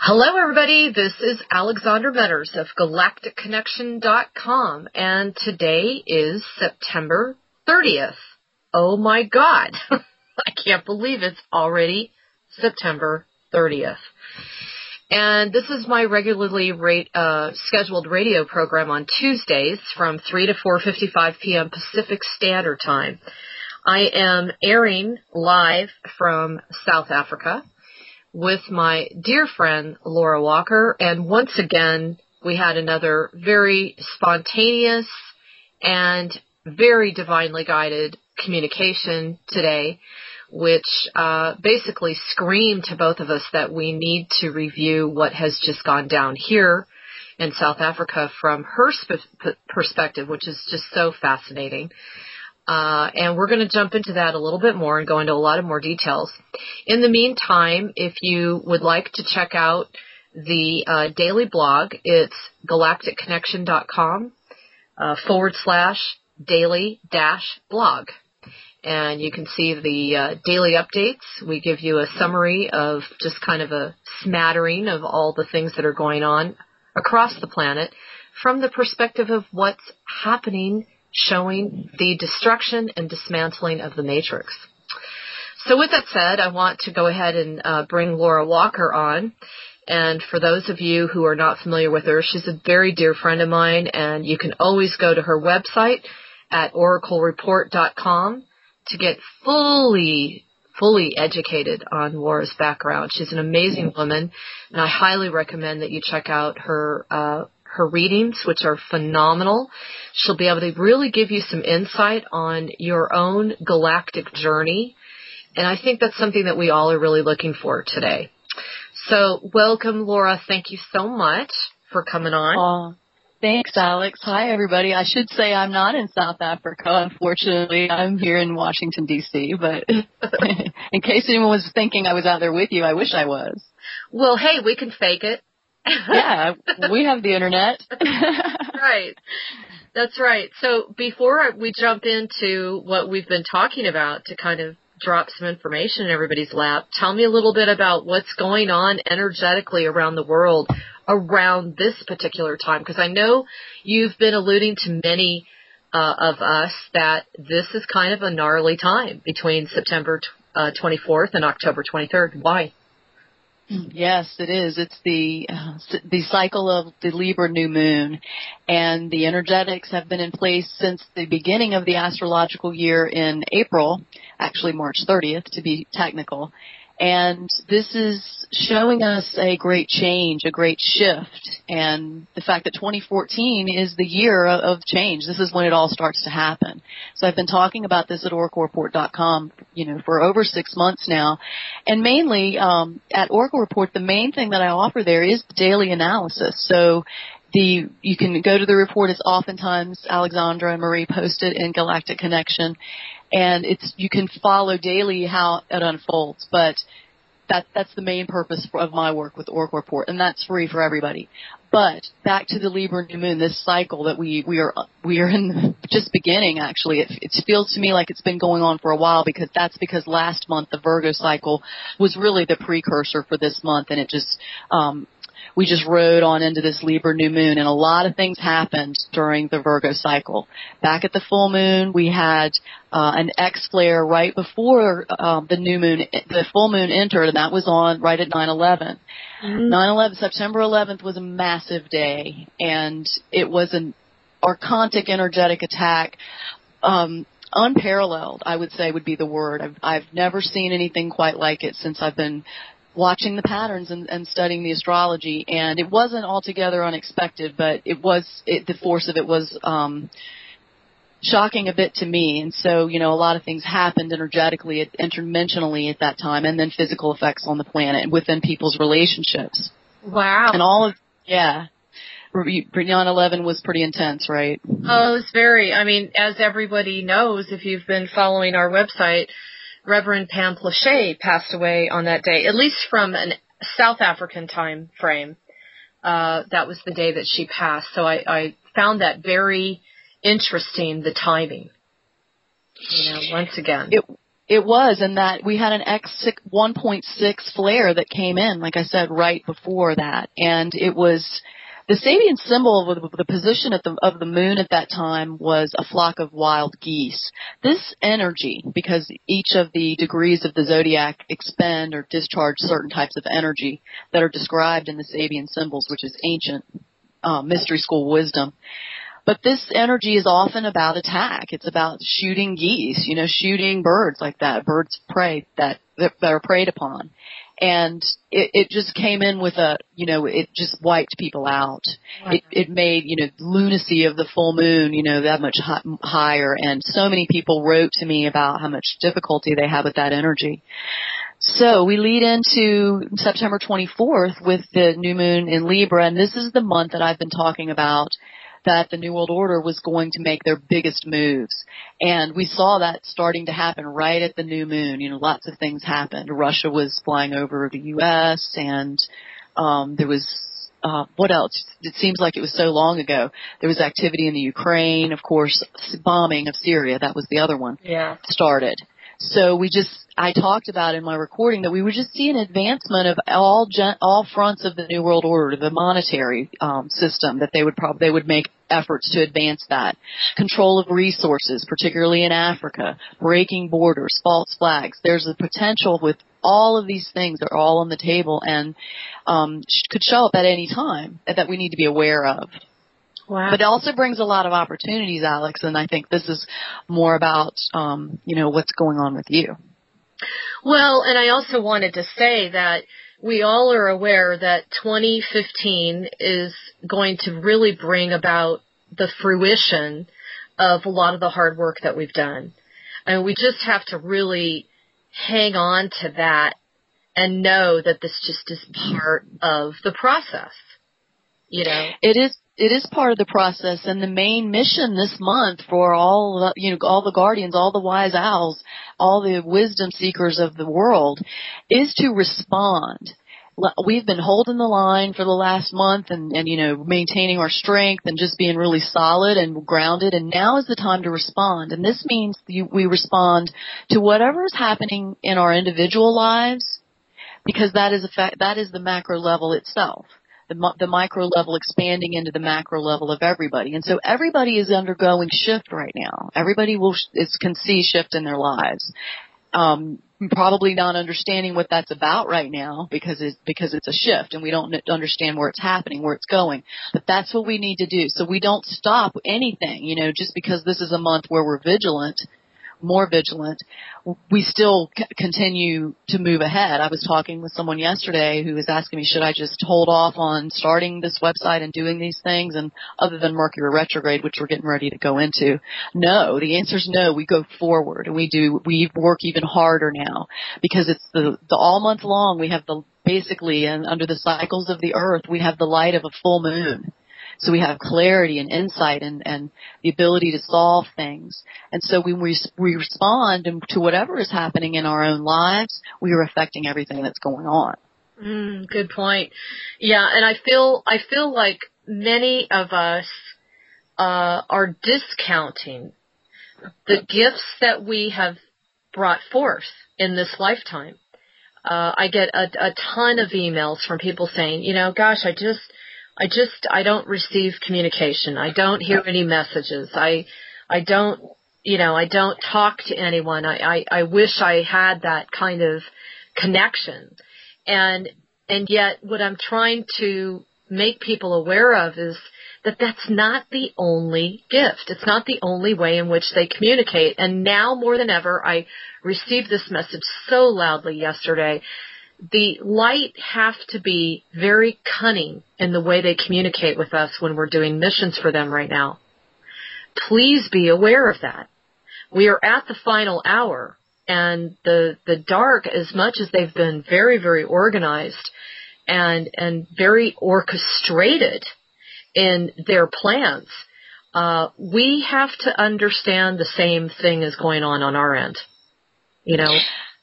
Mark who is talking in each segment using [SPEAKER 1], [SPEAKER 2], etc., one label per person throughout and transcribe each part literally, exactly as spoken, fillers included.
[SPEAKER 1] Hello, everybody. This is Alexandra Metters of galactic connection dot com, and today is September thirtieth. Oh, my God. I can't believe it's already September thirtieth. And this is my regularly rate, uh, scheduled radio program on Tuesdays from three to four fifty-five p.m. Pacific Standard Time. I am airing live from South Africa with my dear friend Laura Walker, and once again we had another very spontaneous and very divinely guided communication today, which uh, basically screamed to both of us that we need to review what has just gone down here in South Africa from her sp- perspective, which is just so fascinating. Uh, and we're going to jump into that a little bit more and go into a lot of more details. In the meantime, if you would like to check out the uh, daily blog, it's galactic connection dot com uh, forward slash daily dash blog. And you can see the uh, daily updates. We give you a summary of just kind of a smattering of all the things that are going on across the planet from the perspective of what's happening, showing the destruction and dismantling of the matrix. So with that said, I want to go ahead and uh, bring Laura Walker on. And for those of you who are not familiar with her, she's a very dear friend of mine, and you can always go to her website at oracle report dot com to get fully, fully educated on Laura's background. She's an amazing woman, and I highly recommend that you check out her uh her readings, which are phenomenal. She'll be able to really give you some insight on your own galactic journey. And I think that's something that we all are really looking for today. So welcome, Laura. Thank you so much for coming on.
[SPEAKER 2] Oh, thanks, Alex. Hi, everybody. I should say I'm not in South Africa, unfortunately. I'm here in Washington, D C, but in case anyone was thinking I was out there with you, I wish I was.
[SPEAKER 1] Well, hey, we can fake it.
[SPEAKER 2] Yeah, we have the internet.
[SPEAKER 1] Right. That's right. So before we jump into what we've been talking about to kind of drop some information in everybody's lap, tell me a little bit about what's going on energetically around the world around this particular time, because I know you've been alluding to many uh, of us that this is kind of a gnarly time between September uh, twenty-fourth and October twenty-third. Why?
[SPEAKER 2] Yes, it is. It's the uh, the cycle of the Libra new moon, and the energetics have been in place since the beginning of the astrological year in April, actually March thirtieth to be technical. And this is showing us a great change, a great shift, and the fact that twenty fourteen is the year of change. This is when it all starts to happen. So I've been talking about this at oracle report dot com, you know, for over six months now. And mainly um, at Oracle Report, the main thing that I offer there is the daily analysis. So the you can go to the report. It's oftentimes Alexandra and Marie posted in Galactic Connection. And it's you can follow daily how it unfolds, but that that's the main purpose of my work with Oracle Report, and that's free for everybody. But back to the Libra new moon, this cycle that we we are we are in just beginning. Actually, it, it feels to me like it's been going on for a while, because that's because last month the Virgo cycle was really the precursor for this month, and it just um, we just rode on into this Libra new moon, and a lot of things happened during the Virgo cycle. Back at the full moon, we had uh, an X flare right before um, the new moon, the full moon entered, and that was on right at nine eleven. Mm-hmm. nine eleven, September eleventh was a massive day, and it was an archontic energetic attack. Um, unparalleled, I would say, would be the word. I've, I've never seen anything quite like it since I've been watching the patterns and, and studying the astrology, and it wasn't altogether unexpected, but it was it, the force of it was um, shocking a bit to me. And so, you know, a lot of things happened energetically, interdimensionally at that time, and then physical effects on the planet and within people's relationships.
[SPEAKER 1] Wow.
[SPEAKER 2] And all of, yeah. nine eleven was pretty intense, right?
[SPEAKER 1] Oh, it was very, I mean, as everybody knows, if you've been following our website, Reverend Pam Plauché passed away on that day, at least from a South African time frame. Uh, that was the day that she passed. So I, I found that very interesting, the timing. You know, once again.
[SPEAKER 2] It, It was, and that we had an X one point six flare that came in, like I said, right before that. And it was, the Sabian symbol of the, the position at the, of the moon at that time was a flock of wild geese. This energy, because each of the degrees of the zodiac expend or discharge certain types of energy that are described in the Sabian symbols, which is ancient uh, mystery school wisdom. But this energy is often about attack. It's about shooting geese, you know, shooting birds like that, birds of prey that, that, that are preyed upon. And it, it just came in with a, you know, it just wiped people out. Wow. It, it made, you know, lunacy of the full moon, you know, that much hi- higher. And so many people wrote to me about how much difficulty they have with that energy. So we lead into September twenty-fourth with the new moon in Libra. And this is the month that I've been talking about, that the New World Order was going to make their biggest moves. And we saw that starting to happen right at the new moon. You know, lots of things happened. Russia was flying over the U S and um there was uh what else? It seems like it was so long ago. There was activity in the Ukraine, of course, bombing of Syria, that was the other one.
[SPEAKER 1] Yeah.
[SPEAKER 2] Started. So we just, I talked about in my recording that we would just see an advancement of all gen, all fronts of the New World Order, the monetary um, system, that they would probably, they would make efforts to advance that. Control of resources, particularly in Africa, breaking borders, false flags. There's a potential with all of these things that are all on the table and um, could show up at any time that we need to be aware of.
[SPEAKER 1] Wow.
[SPEAKER 2] But it also brings a lot of opportunities, Alex, and I think this is more about, um, you know, what's going on with you.
[SPEAKER 1] Well, and I also wanted to say that we all are aware that twenty fifteen is going to really bring about the fruition of a lot of the hard work that we've done. And we just have to really hang on to that and know that this just is part of the process. You know,
[SPEAKER 2] it is. It is part of the process, and the main mission this month for all, you know, all the guardians, all the wise owls, all the wisdom seekers of the world is to respond. We've been holding the line for the last month and, and, you know, maintaining our strength and just being really solid and grounded, and now is the time to respond. And this means you, we respond to whatever is happening in our individual lives, because that is a fact, that is the macro level itself. The, the micro level expanding into the macro level of everybody. And so everybody is undergoing shift right now. Everybody will is, can see shift in their lives. Um, probably not understanding what that's about right now because it's, because it's a shift and we don't understand where it's happening, where it's going. But that's what we need to do. So we don't stop anything, you know, just because this is a month where we're vigilant, more vigilant, we still c- continue to move ahead. I was talking with someone yesterday who was asking me, should I just hold off on starting this website and doing these things? And other than Mercury retrograde, which we're getting ready to go into, no, the answer is no. We go forward and we do, we work even harder now because it's the, the all month long. We have the, basically, and under the cycles of the earth, we have the light of a full moon. So we have clarity and insight and, and the ability to solve things. And so when we, we respond to whatever is happening in our own lives, we are affecting everything that's going on.
[SPEAKER 1] Mm, good point. Yeah, and I feel I feel like many of us uh, are discounting the gifts that we have brought forth in this lifetime. Uh, I get a, a ton of emails from people saying, you know, gosh, I just I just, I don't receive communication. I don't hear any messages. I, I don't, you know, I don't talk to anyone. I, I, I wish I had that kind of connection. And, and yet what I'm trying to make people aware of is that that's not the only gift. It's not the only way in which they communicate. And now more than ever, I received this message so loudly yesterday. The light have to be very cunning in the way they communicate with us when we're doing missions for them right now. Please be aware of that. We are at the final hour, and the the dark, as much as they've been very, very organized and and very orchestrated in their plans, uh, we have to understand the same thing is going on on our end. You know?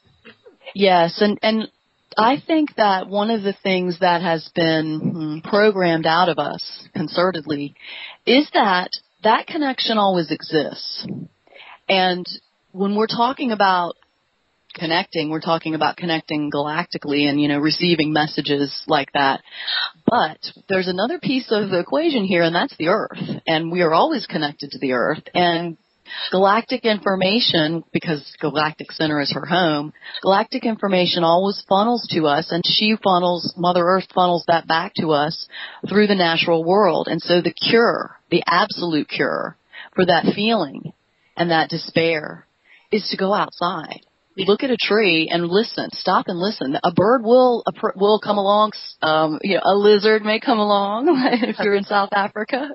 [SPEAKER 2] Yes, and and I think that one of the things that has been programmed out of us concertedly is that that connection always exists. And when we're talking about connecting, we're talking about connecting galactically and, you know, receiving messages like that. But there's another piece of the equation here, and that's the Earth. And we are always connected to the Earth. And galactic information, because Galactic Center is her home, galactic information always funnels to us, and she funnels, Mother Earth funnels that back to us through the natural world. And so the cure, the absolute cure for that feeling and that despair is to go outside. Look at a tree and listen. Stop and listen. A bird will a pr- will come along. Um, you know, a lizard may come along if you're in South Africa.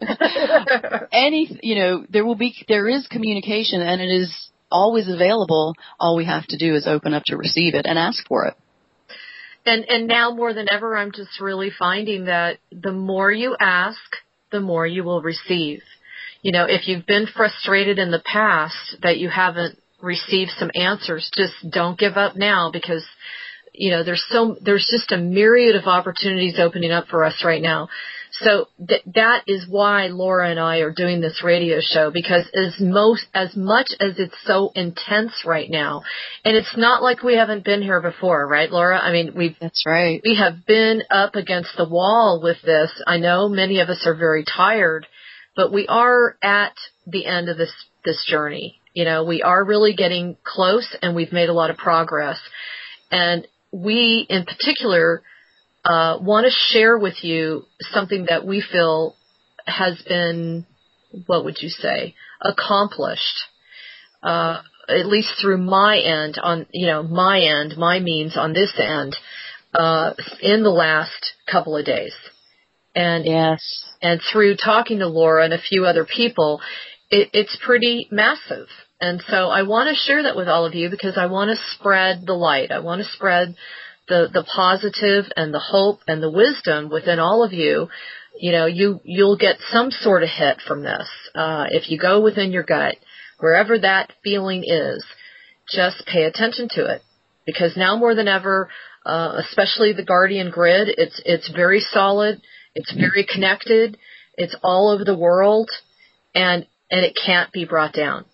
[SPEAKER 2] Any, you know, there will be there is communication, and it is always available. All we have to do is open up to receive it and ask for it.
[SPEAKER 1] And and now more than ever, I'm just really finding that the more you ask, the more you will receive. You know, if you've been frustrated in the past that you haven't receive some answers, just don't give up now, because, you know, there's so, there's just a myriad of opportunities opening up for us right now. So th- that is why Laura and I are doing this radio show, because as most, as much as it's so intense right now, and it's not like we haven't been here before, right, Laura? I mean, we've,
[SPEAKER 2] that's right.
[SPEAKER 1] We have been up against the wall with this. I know many of us are very tired, but we are at the end of this, this journey. You know, we are really getting close, and we've made a lot of progress. And we, in particular, uh, want to share with you something that we feel has been, what would you say, accomplished, uh, at least through my end, on, you know, my end, my means on this end, uh, in the last couple of days. And,
[SPEAKER 2] yes.
[SPEAKER 1] And through talking to Laura and a few other people, it, it's pretty massive. And so I want to share that with all of you, because I want to spread the light. I want to spread the, the positive and the hope and the wisdom within all of you. You know, you, you'll get some sort of hit from this. Uh, if you go within your gut, wherever that feeling is, just pay attention to it. Because now more than ever, uh, especially the Guardian Grid, it's, it's very solid. It's very connected. It's all over the world, and, and it can't be brought down.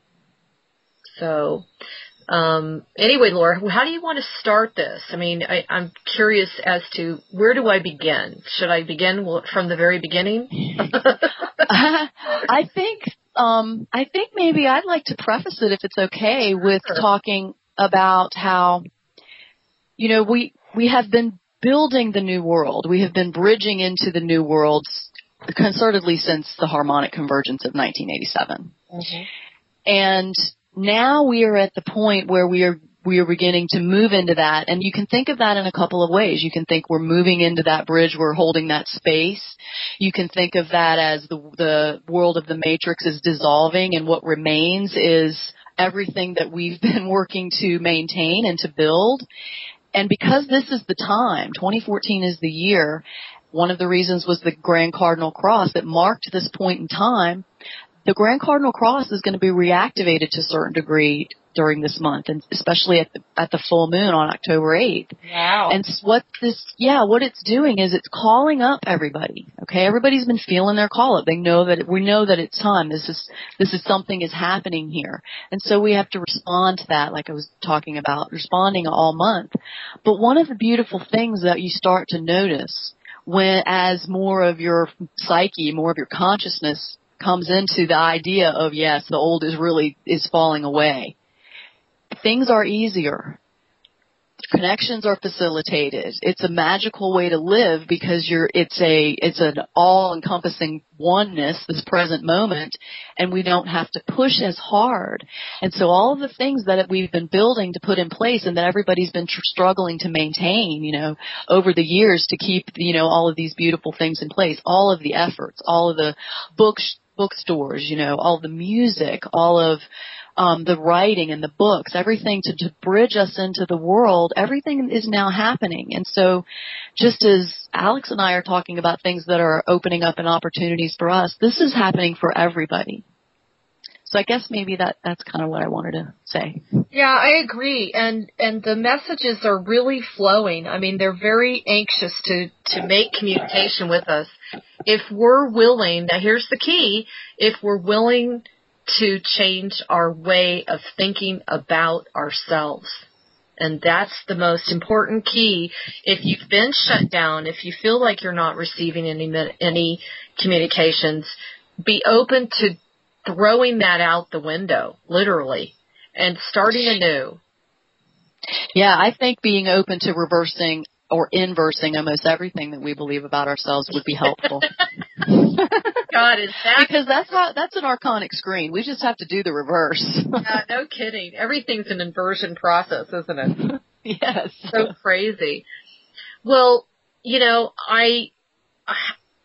[SPEAKER 1] So, um, anyway, Laura, how do you want to start this? I mean, I, I'm curious as to where do I begin? Should I begin from the very beginning?
[SPEAKER 2] I think, um, I think maybe I'd like to preface it, if it's okay, with
[SPEAKER 1] sure.
[SPEAKER 2] talking about how, you know, we, we have been building the new world. We have been bridging into the new world concertedly since the harmonic convergence of nineteen eighty-seven. Mm-hmm. And now we are at the point where we are we are beginning to move into that. And you can think of that in a couple of ways. You can think we're moving into that bridge, we're holding that space. You can think of that as the the world of the matrix is dissolving, and what remains is everything that we've been working to maintain and to build. And because this is the time, twenty fourteen is the year, one of the reasons was the Grand Cardinal Cross that marked this point in time. The Grand Cardinal Cross is going to be reactivated to a certain degree during this month, and especially at the, at the full moon on October eighth.
[SPEAKER 1] Wow.
[SPEAKER 2] And what this, yeah, what it's doing is it's calling up everybody. Okay. Everybody's been feeling their call up. They know that, we know that it's time. This is, this is something is happening here. And so we have to respond to that, like I was talking about, responding all month. But one of the beautiful things that you start to notice when, as more of your psyche, more of your consciousness comes into the idea of, yes, the old is really, is falling away. Things are easier. Connections are facilitated. It's a magical way to live, because you're, it's a, it's an all-encompassing oneness, this present moment, and we don't have to push as hard. And so all of the things that we've been building to put in place, and that everybody's been tr- struggling to maintain, you know, over the years to keep, you know, all of these beautiful things in place, all of the efforts, all of the books, bookstores, you know, all the music, all of um, the writing and the books, everything to, to bridge us into the world, everything is now happening. And so just as Alex and I are talking about things that are opening up and opportunities for us, this is happening for everybody. So I guess maybe that, that's kind of what I wanted to say.
[SPEAKER 1] Yeah, I agree. And, and the messages are really flowing. I mean, they're very anxious to, to make communication with us. If we're willing, now here's the key, if we're willing to change our way of thinking about ourselves. And that's the most important key. If you've been shut down, if you feel like you're not receiving any any communications, be open to throwing that out the window, literally, and starting anew.
[SPEAKER 2] Yeah, I think being open to reversing or inversing almost everything that we believe about ourselves would be helpful.
[SPEAKER 1] God, is that
[SPEAKER 2] because that's how that's an archonic screen. We just have to do the reverse.
[SPEAKER 1] Yeah, no kidding. Everything's an inversion process, isn't it?
[SPEAKER 2] Yes.
[SPEAKER 1] So crazy. Well, you know, I, I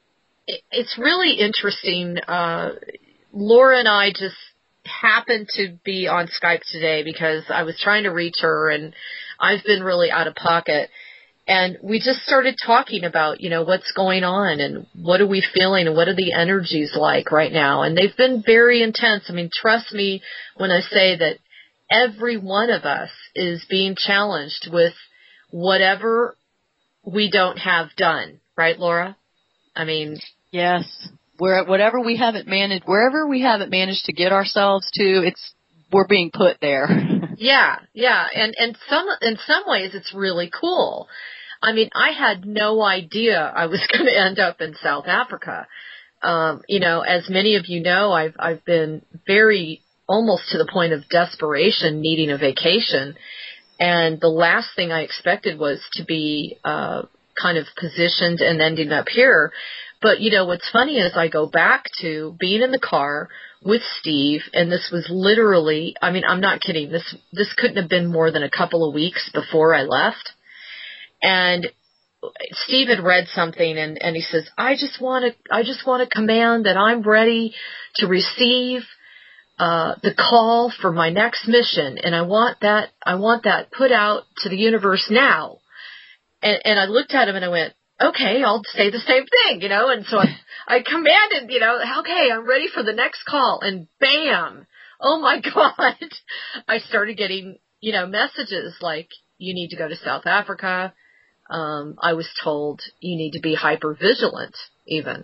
[SPEAKER 1] it's really interesting. Uh, Laura and I just happened to be on Skype today because I was trying to reach her, and I've been really out of pocket. And we just started talking about, you know, what's going on and what are we feeling and what are the energies like right now. And they've been very intense. I mean, trust me when I say that every one of us is being challenged with whatever we don't have done. Right, Laura? I mean.
[SPEAKER 2] Yes. Where, whatever we haven't managed, wherever we haven't managed to get ourselves to, it's, we're being put there.
[SPEAKER 1] Yeah, yeah. And, and some, in some ways it's really cool. I mean, I had no idea I was going to end up in South Africa. Um, you know, as many of you know, I've, I've been very, almost to the point of desperation, needing a vacation. And the last thing I expected was to be, uh, kind of positioned and ending up here. But, you know, what's funny is I go back to being in the car with Steve, and this was literally, I mean, I'm not kidding. This, this couldn't have been more than a couple of weeks before I left. And Steve had read something, and, and he says, I just want to, I just want to command that I'm ready to receive, uh, the call for my next mission. And I want that, I want that put out to the universe now. And, and I looked at him and I went, okay, I'll say the same thing, you know. And so I, I commanded, you know, okay, I'm ready for the next call. And bam, oh my God, I started getting, you know, messages like, you need to go to South Africa. Um, I was told you need to be hyper vigilant, even.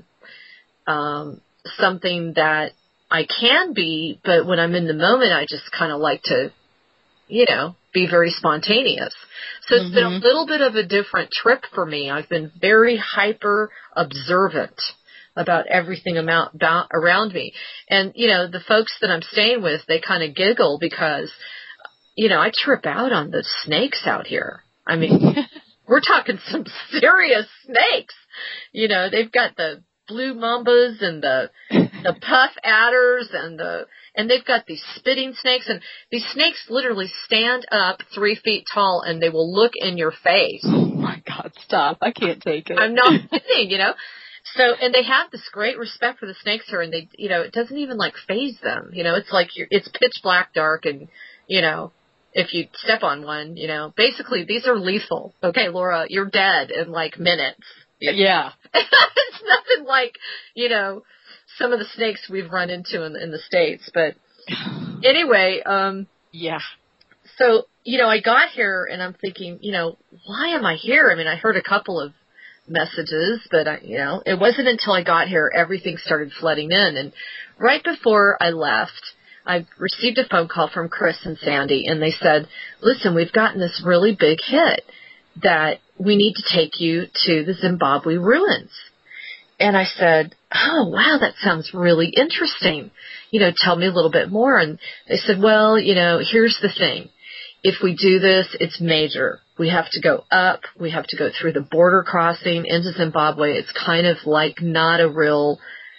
[SPEAKER 1] Um, something that I can be, but when I'm in the moment, I just kind of like to, you know, be very spontaneous. So it's mm-hmm. been a little bit of a different trip for me. I've been very hyper observant about everything about, about around me. And, you know, the folks that I'm staying with, they kind of giggle because, you know, I trip out on the snakes out here. I mean, we're talking some serious snakes. You know, they've got the blue mambas and the the puff adders and the and they've got these spitting snakes, and these snakes literally stand up three feet tall and they will look in your face.
[SPEAKER 2] Oh my God, stop. I can't take it.
[SPEAKER 1] I'm not kidding, you know. So, and they have this great respect for the snakes here, and they, you know, it doesn't even like faze them. You know, it's like you're, it's pitch black dark, and, you know, if you step on one, you know, basically these are lethal. Okay, Laura, you're dead in like minutes.
[SPEAKER 2] Yeah.
[SPEAKER 1] It's nothing like, you know, some of the snakes we've run into in, in the States. But anyway, um,
[SPEAKER 2] yeah.
[SPEAKER 1] So, you know, I got here and I'm thinking, you know, why am I here? I mean, I heard a couple of messages, but I, you know, it wasn't until I got here everything started flooding in. And right before I left, I received a phone call from Chris and Sandy, and they said, listen, we've gotten this really big hit that we need to take you to the Zimbabwe ruins. And I said, oh, wow, that sounds really interesting. You know, tell me a little bit more. And they said, well, you know, here's the thing. If we do this, it's major. We have to go up. We have to go through the border crossing into Zimbabwe. It's kind of like not a real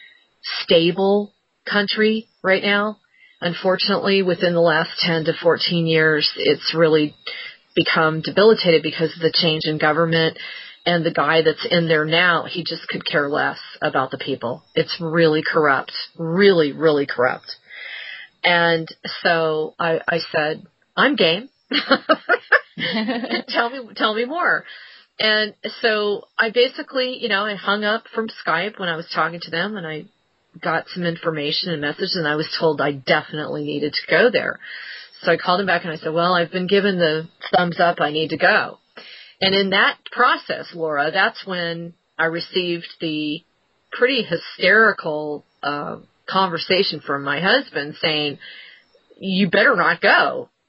[SPEAKER 1] stable country right now. Unfortunately, within the last ten to fourteen years, it's really become debilitated because of the change in government. And the guy that's in there now, he just could care less about the people. It's really corrupt, really, really corrupt. And so I, I said, I'm game. tell me, tell me more. And so I basically, you know, I hung up from Skype when I was talking to them, and I got some information and message, and I was told I definitely needed to go there. So I called him back and I said, well, I've been given the thumbs up. I need to go. And in that process, Laura, that's when I received the pretty hysterical uh, conversation from my husband saying, you better not go.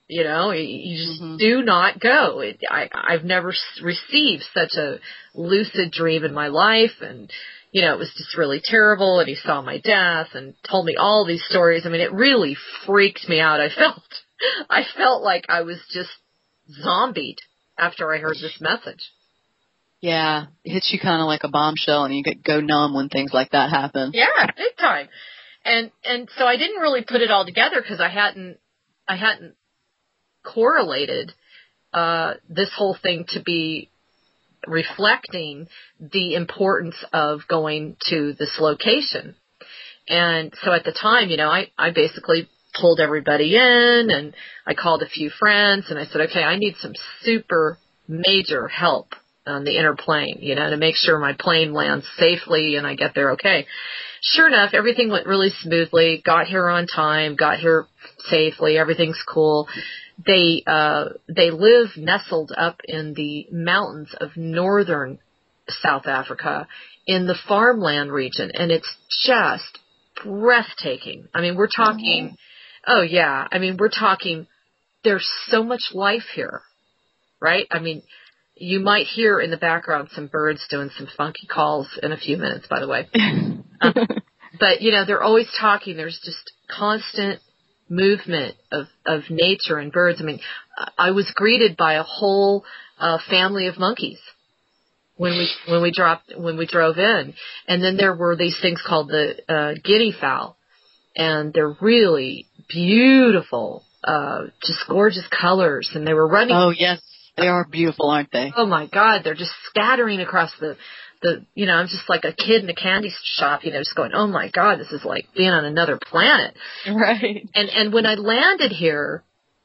[SPEAKER 1] You know, you just
[SPEAKER 2] Mm-hmm.
[SPEAKER 1] do not go. It, I, I've never received such a lucid dream in my life. And, you know, it was just really terrible. And he saw my death and told me all these stories. I mean, it really freaked me out. I felt, I felt like I was just zombied after I heard this message.
[SPEAKER 2] Yeah, it hits you kind of like a bombshell, and you get go numb when things like that happen.
[SPEAKER 1] Yeah, big time. And and so I didn't really put it all together because I hadn't I hadn't correlated uh, this whole thing to be reflecting the importance of going to this location. And so at the time, you know, I, I basically pulled everybody in, and I called a few friends, and I said, okay, I need some super major help on the inner plane, you know, to make sure my plane lands safely and I get there okay. Sure enough, everything went really smoothly, got here on time, got here safely, everything's cool. They, uh, they live nestled up in the mountains of northern South Africa in the farmland region, and it's just breathtaking. I mean, we're talking, oh yeah, I mean, we're talking, there's so much life here, right? I mean, you might hear in the background some birds doing some funky calls in a few minutes, by the way. um, but, you know, they're always talking. There's just constant movement of, of nature and birds. I mean, I was greeted by a whole uh, family of monkeys when we when we dropped when we drove in, and then there were these things called the uh, guinea fowl, and they're really beautiful, uh, just gorgeous colors, and they were running.
[SPEAKER 2] Oh yes. They are beautiful, aren't they?
[SPEAKER 1] Oh my God, they're just scattering across the, the, you know, I'm just like a kid in a candy shop, you know, just going, oh my God, this is like being on another planet.
[SPEAKER 2] Right.
[SPEAKER 1] And, and when I landed here,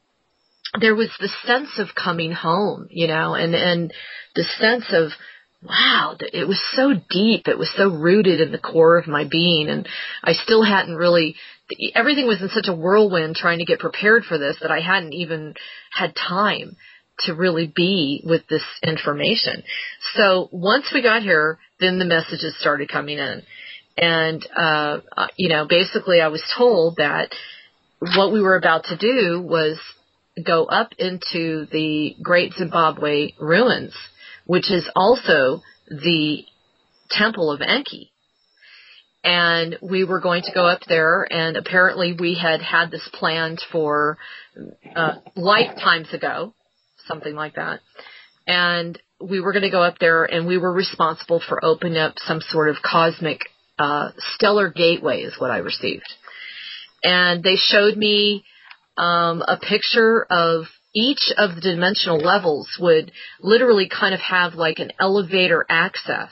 [SPEAKER 1] there was the sense of coming home, you know, and, and the sense of, wow, it was so deep. It was so rooted in the core of my being. And I still hadn't really, everything was in such a whirlwind trying to get prepared for this that I hadn't even had time to really be with this information. So once we got here, then the messages started coming in. And, uh, you know, basically I was told that what we were about to do was go up into the Great Zimbabwe ruins, which is also the Temple of Enki. And we were going to go up there, and apparently we had had this planned for uh, lifetimes ago. Something like that. And we were going to go up there, and we were responsible for opening up some sort of cosmic uh, stellar gateway is what I received. And they showed me um, a picture of each of the dimensional levels would literally kind of have like an elevator access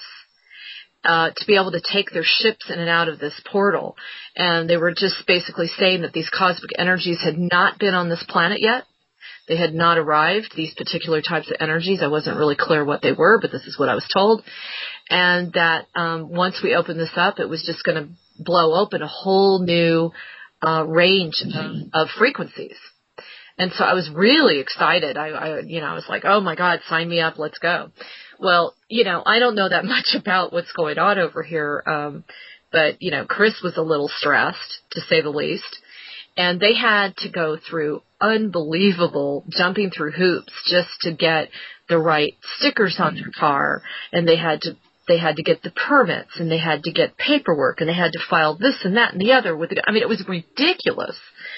[SPEAKER 1] uh, to be able to take their ships in and out of this portal. And they were just basically saying that these cosmic energies had not been on this planet yet. They had not arrived, these particular types of energies. I wasn't really clear what they were, but this is what I was told. And that um, once we opened this up, it was just going to blow open a whole new uh, range of, of frequencies. And so I was really excited. I, I, you know, I was like, oh my God, sign me up, let's go. Well, you know, I don't know that much about what's going on over here, um, but, you know, Chris was a little stressed, to say the least. And they had to go through unbelievable jumping through hoops just to get the right stickers on their car. And they had to, they had to get the permits, and they had to get paperwork, and they had to file this and that and the other with the, I mean, it was ridiculous.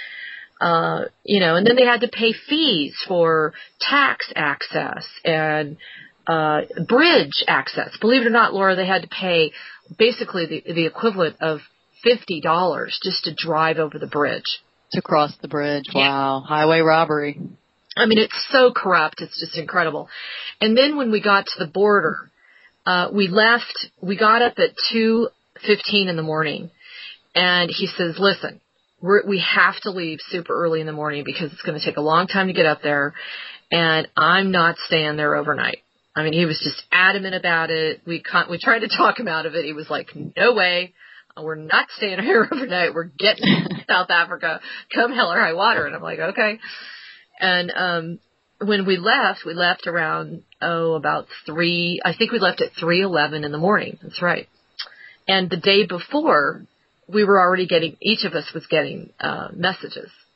[SPEAKER 1] Uh, you know, and then they had to pay fees for tax access and, uh, bridge access. Believe it or not, Laura, they had to pay basically the, the equivalent of fifty dollars just to drive over the bridge.
[SPEAKER 2] To cross the bridge.
[SPEAKER 1] Yeah.
[SPEAKER 2] Wow. Highway robbery.
[SPEAKER 1] I mean, it's so corrupt. It's just incredible. And then when we got to the border, uh, we left, we got up at two fifteen in the morning, and he says, listen, we're, we have to leave super early in the morning because it's going to take a long time to get up there, and I'm not staying there overnight. I mean, he was just adamant about it. We con- we tried to talk him out of it. He was like, no way. We're not staying here overnight. We're getting to South Africa, come hell or high water. And I'm like, okay. And um, when we left, we left around, oh, about three. I think we left at three eleven in the morning. That's right. And the day before, we were already getting, each of us was getting uh, messages.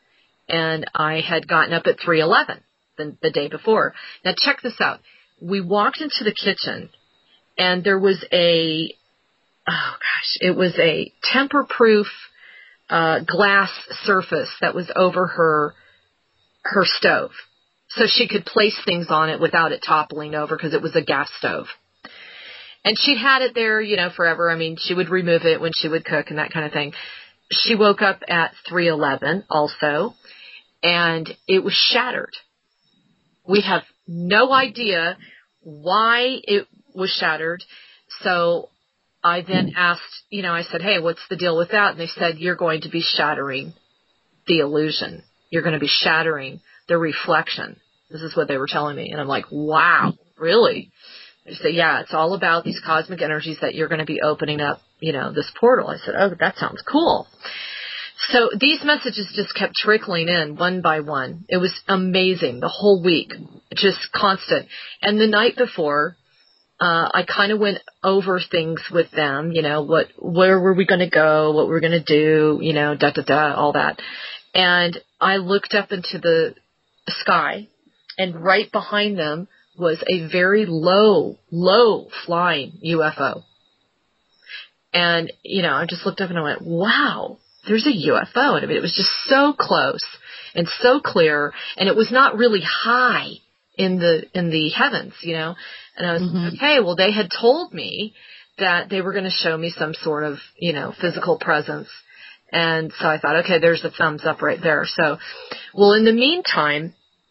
[SPEAKER 1] and I had gotten up at three eleven the, the day before. Now check this out. We walked into the kitchen, and there was a, oh gosh, it was a tamper-proof uh, glass surface that was over her her stove, so she could place things on it without it toppling over because it was a gas stove. And she'd had it there, you know, forever. I mean, she would remove it when she would cook and that kind of thing. She woke up at three eleven also, and it was shattered. We have no idea why it was shattered. So I then asked, you know, I said, hey, what's the deal with that? And they said, you're going to be shattering the illusion. You're going to be shattering the reflection. This is what they were telling me. And I'm like, wow, really? They said, yeah, it's all about these cosmic energies that you're going to be opening up, you know, this portal. I said, oh, that sounds cool. So these messages just kept trickling in one by one. It was amazing the whole week, just constant. And the night before, uh, I kind of went over things with them, you know, what, where were we going to go, what we were going to do, you know, da, da, da, all that. And I looked up into the sky, and right behind them was a very low, low flying U F O. And, you know, I just looked up and I went, wow, there's a U F O. And I mean, it was just so close and so clear, and it was not really high in the, in the heavens, you know. And I was, mm-hmm. okay, well, they had told me that they were going to show me some sort of, you know, physical presence. And so I thought, okay, there's a thumbs up right there. So, well, in the meantime,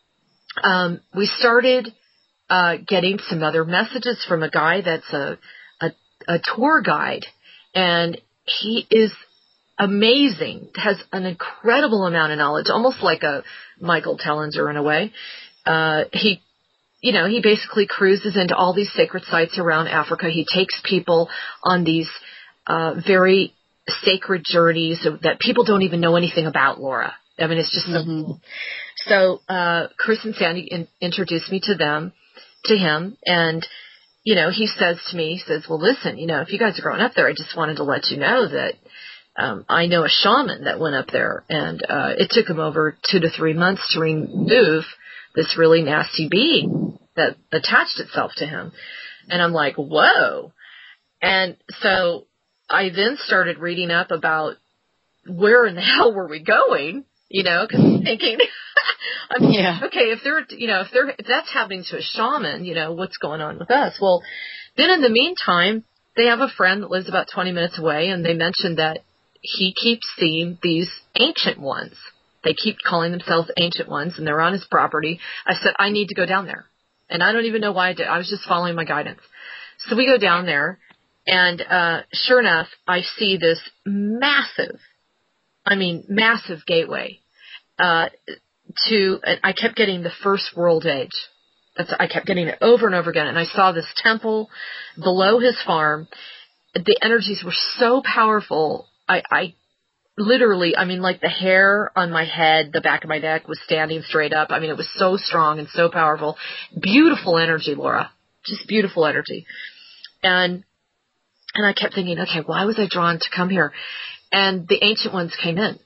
[SPEAKER 1] um, we started uh, getting some other messages from a guy that's a, a, a tour guide. And he is amazing, has an incredible amount of knowledge, almost like a Michael Tellinger in a way. Uh, he, you know, he basically cruises into all these sacred sites around Africa. He takes people on these uh, very sacred journeys that people don't even know anything about, Laura. I mean, it's just mm-hmm. so, so uh, Chris and Sandy in, introduced me to them, to him, and you know, he says to me, he says, well, listen, you know, if you guys are going up there, I just wanted to let you know that um, I know a shaman that went up there, and uh, it took him over two to three months to remove this really nasty being that attached itself to him. And I'm like, whoa. And so I then started reading up about where in the hell were we going, you know, because I'm thinking, I mean, yeah. okay, if they're, you know, if they're, if that's happening to a shaman, you know, what's going on with us? Well, then in the meantime, they have a friend that lives about twenty minutes away, and they mentioned that he keeps seeing these ancient ones. They keep calling themselves ancient ones, and they're on his property. I said, I need to go down there. And I don't even know why I did. I was just following my guidance. So we go down there, and uh, sure enough, I see this massive, I mean, massive gateway uh, to, I kept getting the first world age. That's, I kept getting it over and over again. And I saw this temple below his farm. The energies were so powerful. I, I literally, I mean, like the hair on my head, the back of my neck was standing straight up. I mean, it was so strong and so powerful. Beautiful energy, Laura. Just beautiful energy. And, and I kept thinking, okay, why was I drawn to come here? And the ancient ones came in.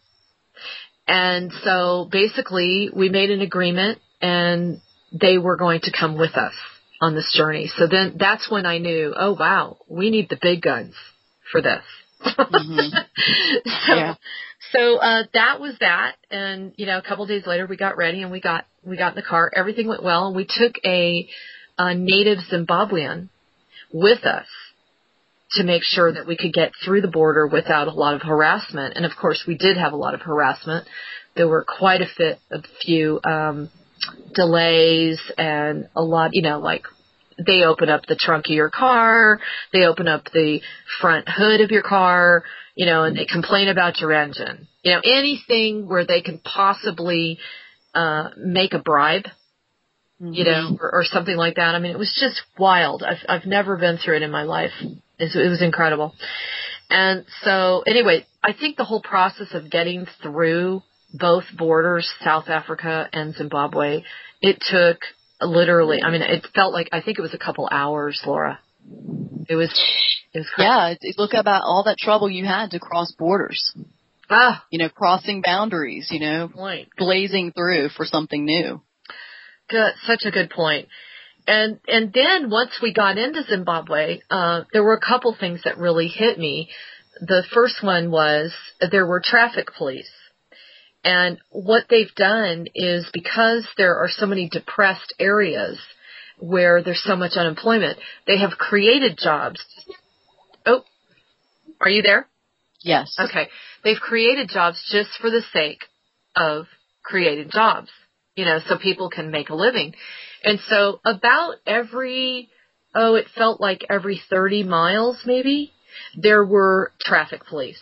[SPEAKER 1] And so basically we made an agreement, and they were going to come with us on this journey. So then that's when I knew, oh, wow, we need the big guns for this. Mm-hmm. so, yeah. so uh, that was that. And, you know, a couple of days later we got ready, and we got, we got in the car. Everything went well. And we took a, a native Zimbabwean with us to make sure that we could get through the border without a lot of harassment. And of course we did have a lot of harassment. There were quite a, fit, a few um, delays, and a lot, you know, like they open up the trunk of your car, they open up the front hood of your car, you know, and they complain about your engine. You know, anything where they can possibly uh, make a bribe, mm-hmm. you know, or, or something like that. I mean, it was just wild. I've, I've never been through it in my life. It was incredible. And so anyway, I think the whole process of getting through both borders, South Africa and Zimbabwe, it took literally, I mean, it felt like, I think it was a couple hours, Laura. It was, it was crazy.
[SPEAKER 2] Yeah, look about all that trouble you had to cross borders.
[SPEAKER 1] Ah,
[SPEAKER 2] you know, crossing boundaries, you know,
[SPEAKER 1] point.
[SPEAKER 2] blazing through for something new.
[SPEAKER 1] Good, such a good point. And and then once we got into Zimbabwe, uh, there were a couple things that really hit me. The first one was there were traffic police. And what they've done is because there are so many depressed areas where there's so much unemployment, they have created jobs. Oh, are you there?
[SPEAKER 2] Yes.
[SPEAKER 1] Okay. They've created jobs just for the sake of creating jobs, you know, so people can make a living. And so about every, oh, it felt like every thirty miles maybe, there were traffic police.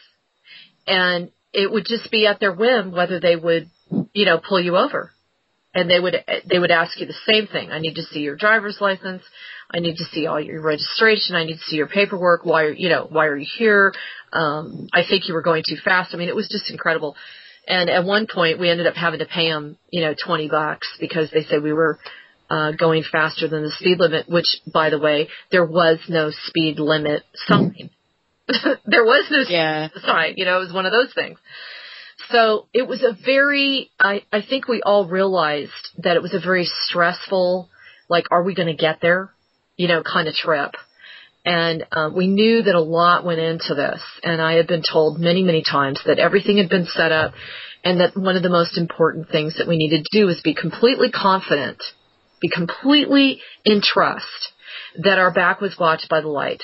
[SPEAKER 1] And it would just be at their whim whether they would, you know, pull you over. And they would they would ask you the same thing. I need to see your driver's license. I need to see all your registration. I need to see your paperwork. Why are you know why are you here? Um, I think you were going too fast. I mean, it was just incredible. And at one point, we ended up having to pay them, you know, twenty bucks because they said we were uh, going faster than the speed limit. Which, by the way, there was no speed limit sign. There was no
[SPEAKER 2] yeah.
[SPEAKER 1] sign. You know, it was one of those things. So it was a very, I, I think we all realized that it was a very stressful, like, are we going to get there, you know, kind of trip. And uh, we knew that a lot went into this. And I had been told many, many times that everything had been set up and that one of the most important things that we needed to do was be completely confident, be completely in trust that our back was watched by the light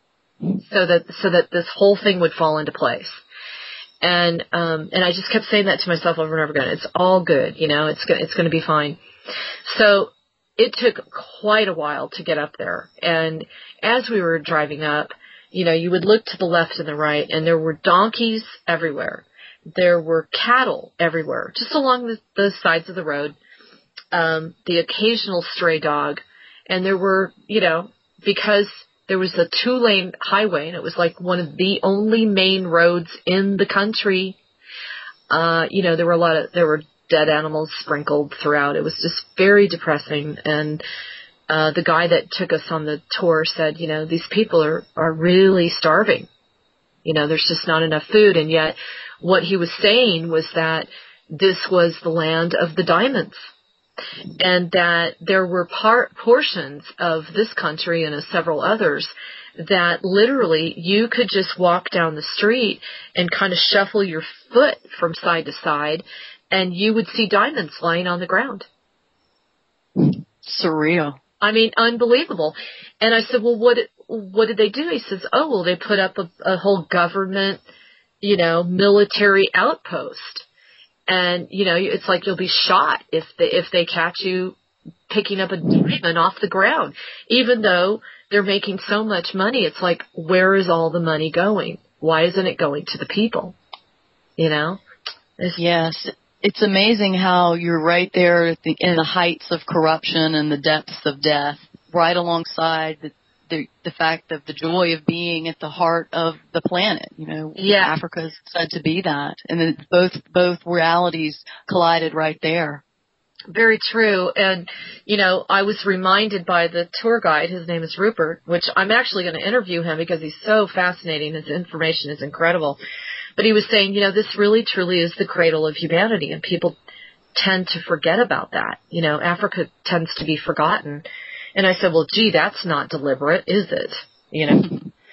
[SPEAKER 1] so that, so that this whole thing would fall into place. And, um, and I just kept saying that to myself over and over again. It's all good. You know, it's going it's going to be fine. So it took quite a while to get up there. And as we were driving up, you know, you would look to the left and the right and there were donkeys everywhere. There were cattle everywhere, just along the, the sides of the road. Um, the occasional stray dog. And there were, you know, because there was a two-lane highway, and it was like one of the only main roads in the country. Uh, you know, there were a lot of, there were dead animals sprinkled throughout. It was just very depressing. And uh, the guy that took us on the tour said, you know, these people are, are really starving. You know, there's just not enough food. And yet what he was saying was that this was the land of the diamonds. And that there were part, portions of this country and of several others that literally you could just walk down the street and kind of shuffle your foot from side to side and you would see diamonds lying on the ground.
[SPEAKER 2] Surreal.
[SPEAKER 1] I mean, unbelievable. And I said, well, what, what did they do? He says, oh, well, they put up a, a whole government, you know, military outpost. And, you know, it's like you'll be shot if they, if they catch you picking up a diamond off the ground. Even though they're making so much money, it's like, where is all the money going? Why isn't it going to the people? You know? It's,
[SPEAKER 2] yes. It's amazing how you're right there at the, in the heights of corruption and the depths of death, right alongside the The, the fact of the joy of being at the heart of the planet, you know,
[SPEAKER 1] yeah.
[SPEAKER 2] Africa is said to be that, and then both both realities collided right there.
[SPEAKER 1] Very true. And, you know, I was reminded by the tour guide, his name is Rupert, which I'm actually going to interview him because he's so fascinating. His information is incredible. But he was saying, you know, this really truly is the cradle of humanity, and people tend to forget about that. You know, Africa tends to be forgotten. And I said, well, gee, that's not deliberate, is it? You know?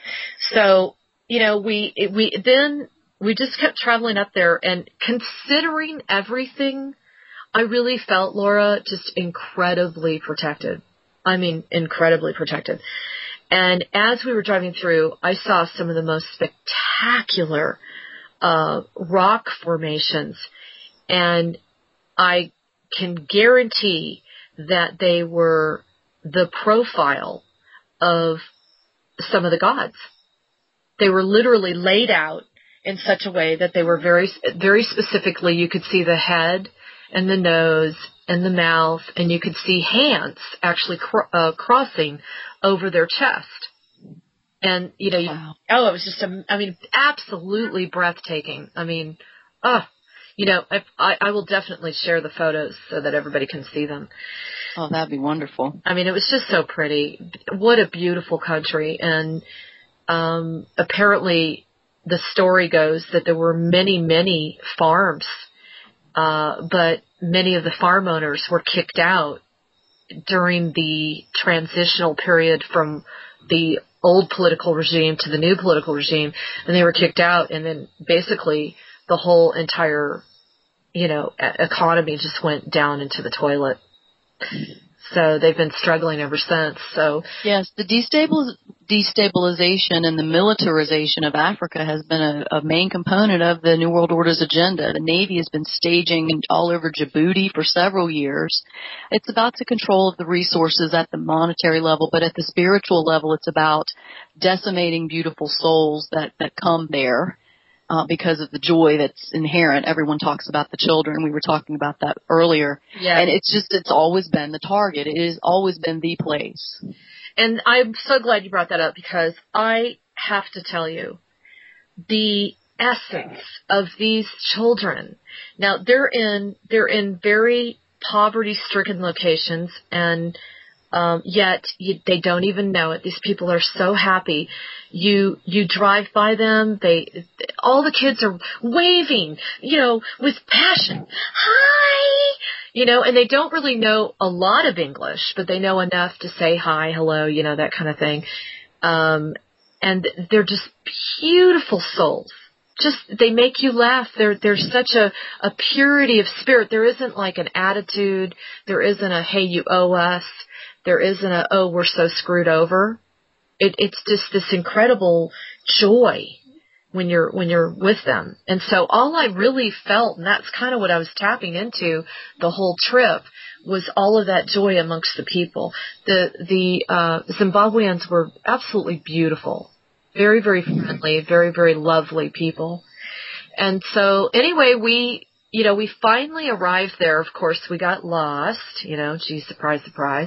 [SPEAKER 1] So, you know, we, we, then we just kept traveling up there, and considering everything, I really felt, Laura, just incredibly protected. I mean, incredibly protected. And as we were driving through, I saw some of the most spectacular, uh, rock formations. And I can guarantee that they were the profile of some of the gods. They were literally laid out in such a way that they were very, very specifically, you could see the head and the nose and the mouth, and you could see hands actually cr- uh, crossing over their chest. And, you know, wow. you, oh, it was just, a, I mean, absolutely breathtaking. I mean, oh, you know, if, I, I will definitely share the photos so that everybody can see them.
[SPEAKER 2] Oh, that'd be wonderful.
[SPEAKER 1] I mean, it was just so pretty. What a beautiful country. And um, apparently the story goes that there were many, many farms, uh, but many of the farm owners were kicked out during the transitional period from the old political regime to the new political regime, and they were kicked out, and then basically the whole entire, you know, economy just went down into the toilet. So they've been struggling ever since. So
[SPEAKER 2] yes, the destabiliz- destabilization and the militarization of Africa has been a, a main component of the New World Order's agenda. The Navy has been staging all over Djibouti for several years. It's about the control of the resources at the monetary level, but at the spiritual level, it's about decimating beautiful souls that, that come there. Uh, because of the joy that's inherent. Everyone talks about the children. We were talking about that earlier.
[SPEAKER 1] Yeah.
[SPEAKER 2] And it's just, it's always been the target. It has always been the place.
[SPEAKER 1] And I'm so glad you brought that up, because I have to tell you, the essence of these children, now they're in, they're in very poverty-stricken locations, and Um, yet you, they don't even know it. These people are so happy. You you drive by them. They all the kids are waving, you know, with passion. Hi, you know, and they don't really know a lot of English, but they know enough to say hi, hello, you know, that kind of thing. Um, and they're just beautiful souls. Just they make you laugh. There there's such a a purity of spirit. There isn't like an attitude. There isn't a hey, you owe us. There isn't a, oh, we're so screwed over. It, it's just this incredible joy when you're, when you're with them. And so all I really felt, and that's kind of what I was tapping into the whole trip, was all of that joy amongst the people. The, the, uh, Zimbabweans were absolutely beautiful. Very, very friendly, very, very lovely people. And so anyway, we, you know, we finally arrived there. Of course, we got lost, you know, gee, surprise, surprise.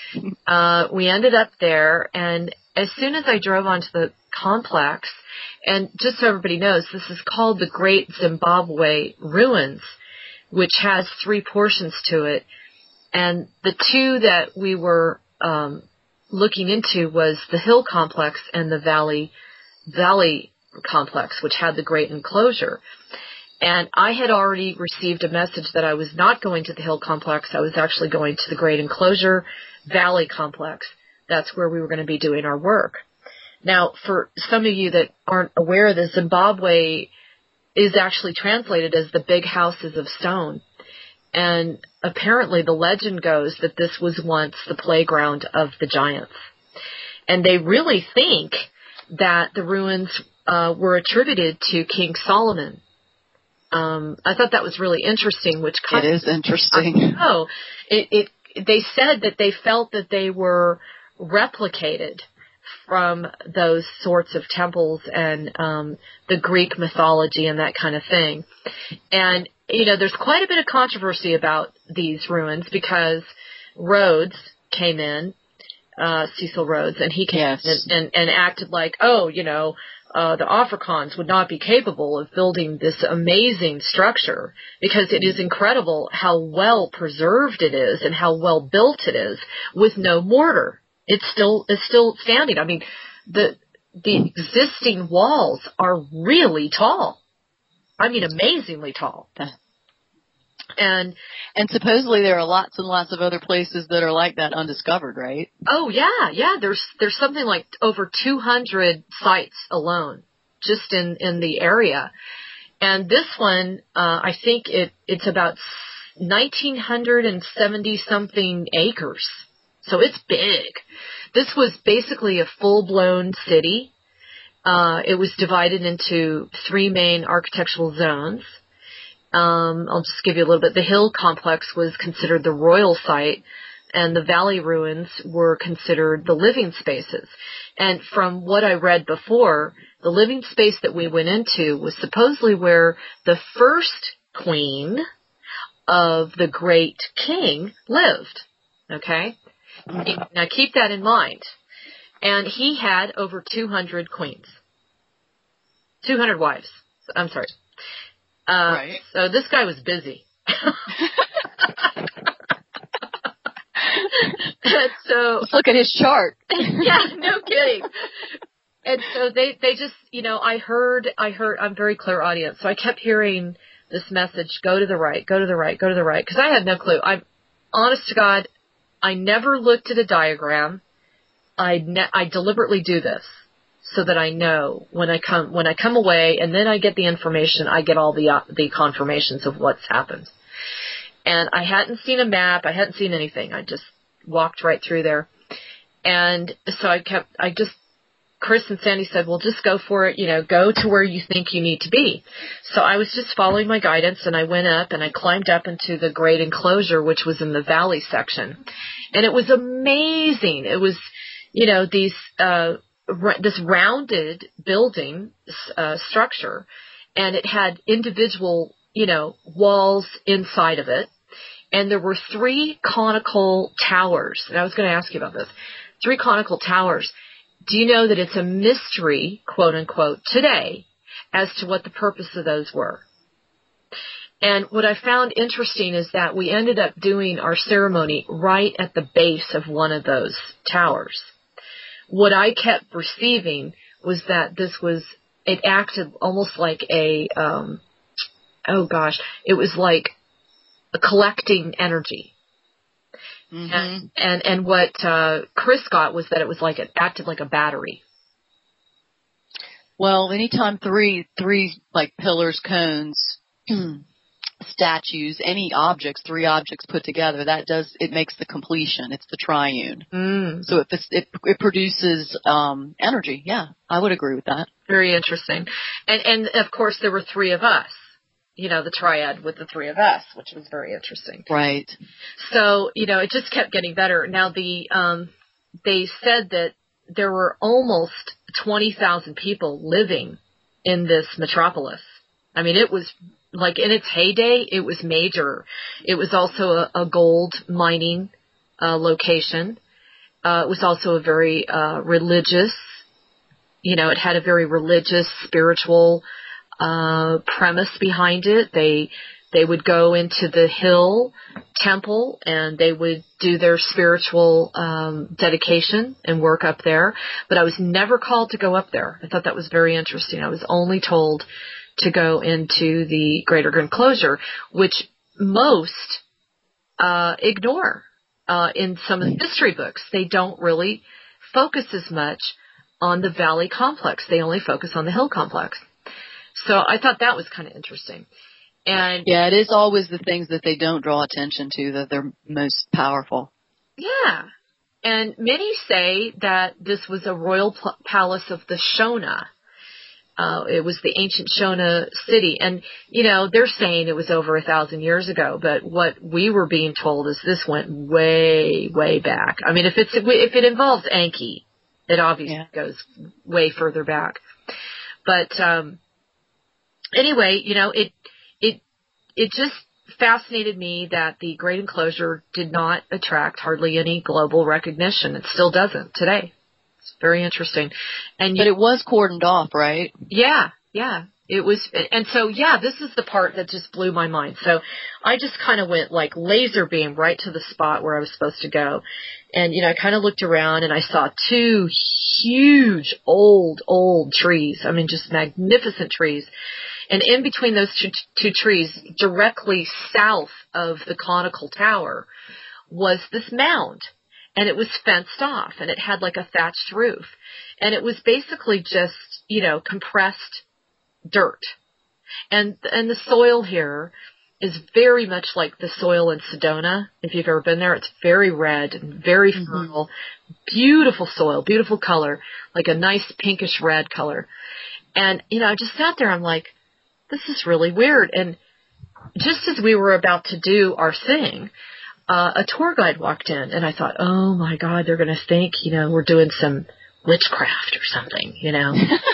[SPEAKER 1] Uh, we ended up there, and as soon as I drove onto the complex, and just so everybody knows, this is called the Great Zimbabwe Ruins, which has three portions to it, and the two that we were um, looking into was the Hill Complex and the Valley Valley Complex, which had the Great Enclosure. And I had already received a message that I was not going to the Hill Complex. I was actually going to the Great Enclosure Valley Complex. That's where we were going to be doing our work. Now, for some of you that aren't aware, the Zimbabwe is actually translated as the big houses of stone. And apparently the legend goes that this was once the playground of the giants. And they really think that the ruins uh, were attributed to King Solomon. Um, I thought that was really interesting, which kind
[SPEAKER 2] it is interesting.
[SPEAKER 1] Oh, it, it, they said that they felt that they were replicated from those sorts of temples and, um, the Greek mythology and that kind of thing. And, you know, there's quite a bit of controversy about these ruins because Rhodes came in, uh, Cecil Rhodes, and he came
[SPEAKER 2] yes.
[SPEAKER 1] in and, and, and acted like, oh, you know, Uh, the Afrikaans would not be capable of building this amazing structure because it is incredible how well preserved it is and how well built it is with no mortar. It's still, it's still standing. I mean, the, the existing walls are really tall. I mean, amazingly tall. And,
[SPEAKER 2] and supposedly there are lots and lots of other places that are like that undiscovered, right?
[SPEAKER 1] Oh yeah, yeah. There's, there's something like over two hundred sites alone just in, in the area. And this one, uh, I think it, it's about nineteen seventy something acres. So it's big. This was basically a full blown city. Uh, it was divided into three main architectural zones. Um, I'll just give you a little bit. The Hill Complex was considered the royal site, and the Valley Ruins were considered the living spaces. And from what I read before, the living space that we went into was supposedly where the first queen of the great king lived. Okay? Now keep that in mind. And he had over two hundred queens. two hundred wives. I'm sorry. Uh,
[SPEAKER 2] right.
[SPEAKER 1] So this guy was busy. So
[SPEAKER 2] let's look at his chart.
[SPEAKER 1] Yeah, no kidding. and so they, they just, you know, I heard, I heard, I'm very clairaudient. So I kept hearing this message, go to the right, go to the right, go to the right. Cause I had no clue. I'm honest to God. I never looked at a diagram. I, ne- I deliberately do this so that I know when I come, when I come away and then I get the information, I get all the, uh, the confirmations of what's happened. And I hadn't seen a map. I hadn't seen anything. I just walked right through there. And so I kept, I just, Chris and Sandy said, well, just go for it. You know, go to where you think you need to be. So I was just following my guidance, and I went up and I climbed up into the great enclosure, which was in the valley section. And it was amazing. It was, you know, these, uh, r- this rounded building, uh, structure, and it had individual, you know, walls inside of it. And there were three conical towers. And I was going to ask you about this. Three conical towers. Do you know that it's a mystery, quote unquote, today as to what the purpose of those were? And what I found interesting is that we ended up doing our ceremony right at the base of one of those towers. What I kept receiving was that this was, it acted almost like a, um, oh gosh, it was like a collecting energy. Mm-hmm. And, and and what uh, Chris got was that it was like it acted like a battery.
[SPEAKER 2] Well, anytime three three like pillars, cones, statues, any objects, three objects put together, that does it makes the completion. It's the triune.
[SPEAKER 1] Mm.
[SPEAKER 2] So it it, it produces um, energy. Yeah, I would agree with that.
[SPEAKER 1] Very interesting. And and of course there were three of us. You know, the triad with the three of us, which was very interesting.
[SPEAKER 2] Right.
[SPEAKER 1] So, you know, it just kept getting better. Now, the um, they said that there were almost twenty thousand people living in this metropolis. I mean, it was like in its heyday, it was major. It was also a, a gold mining uh, location. Uh, it was also a very uh, religious, you know, it had a very religious, spiritual Uh, premise behind it. They they would go into the hill temple and they would do their spiritual um, dedication and work up there. But I was never called to go up there. I thought that was very interesting. I was only told to go into the Greater Enclosure, which most uh, ignore uh, in some of the history books. They don't really focus as much on the valley complex. They only focus on the hill complex. So I thought that was kind of interesting. And
[SPEAKER 2] yeah, it is always the things that they don't draw attention to that they're most powerful.
[SPEAKER 1] Yeah. And many say that this was a royal pl- palace of the Shona. Uh, it was the ancient Shona city. And, you know, they're saying it was over a thousand years ago. But what we were being told is this went way, way back. I mean, if it's if it involves Enki, it obviously yeah. goes way further back. But um anyway, you know, it it it just fascinated me that the Great Enclosure did not attract hardly any global recognition. It still doesn't today. It's very interesting. And
[SPEAKER 2] but
[SPEAKER 1] you,
[SPEAKER 2] it was cordoned off, right?
[SPEAKER 1] Yeah, yeah. It was, and so, yeah, this is the part that just blew my mind. So I just kind of went like laser beam right to the spot where I was supposed to go. And, you know, I kind of looked around and I saw two huge old, old trees. I mean, just magnificent trees. And in between those two, two trees, directly south of the conical tower, was this mound. And it was fenced off and it had like a thatched roof. And it was basically just, you know, compressed dirt. And and the soil here is very much like the soil in Sedona. If you've ever been there, it's very red and very mm-hmm. fertile. Beautiful soil, beautiful color, like a nice pinkish red color. And, you know, I just sat there, I'm like, this is really weird. And just as we were about to do our thing, uh, a tour guide walked in and I thought, oh my God, they're going to think, you know, we're doing some witchcraft or something, you know.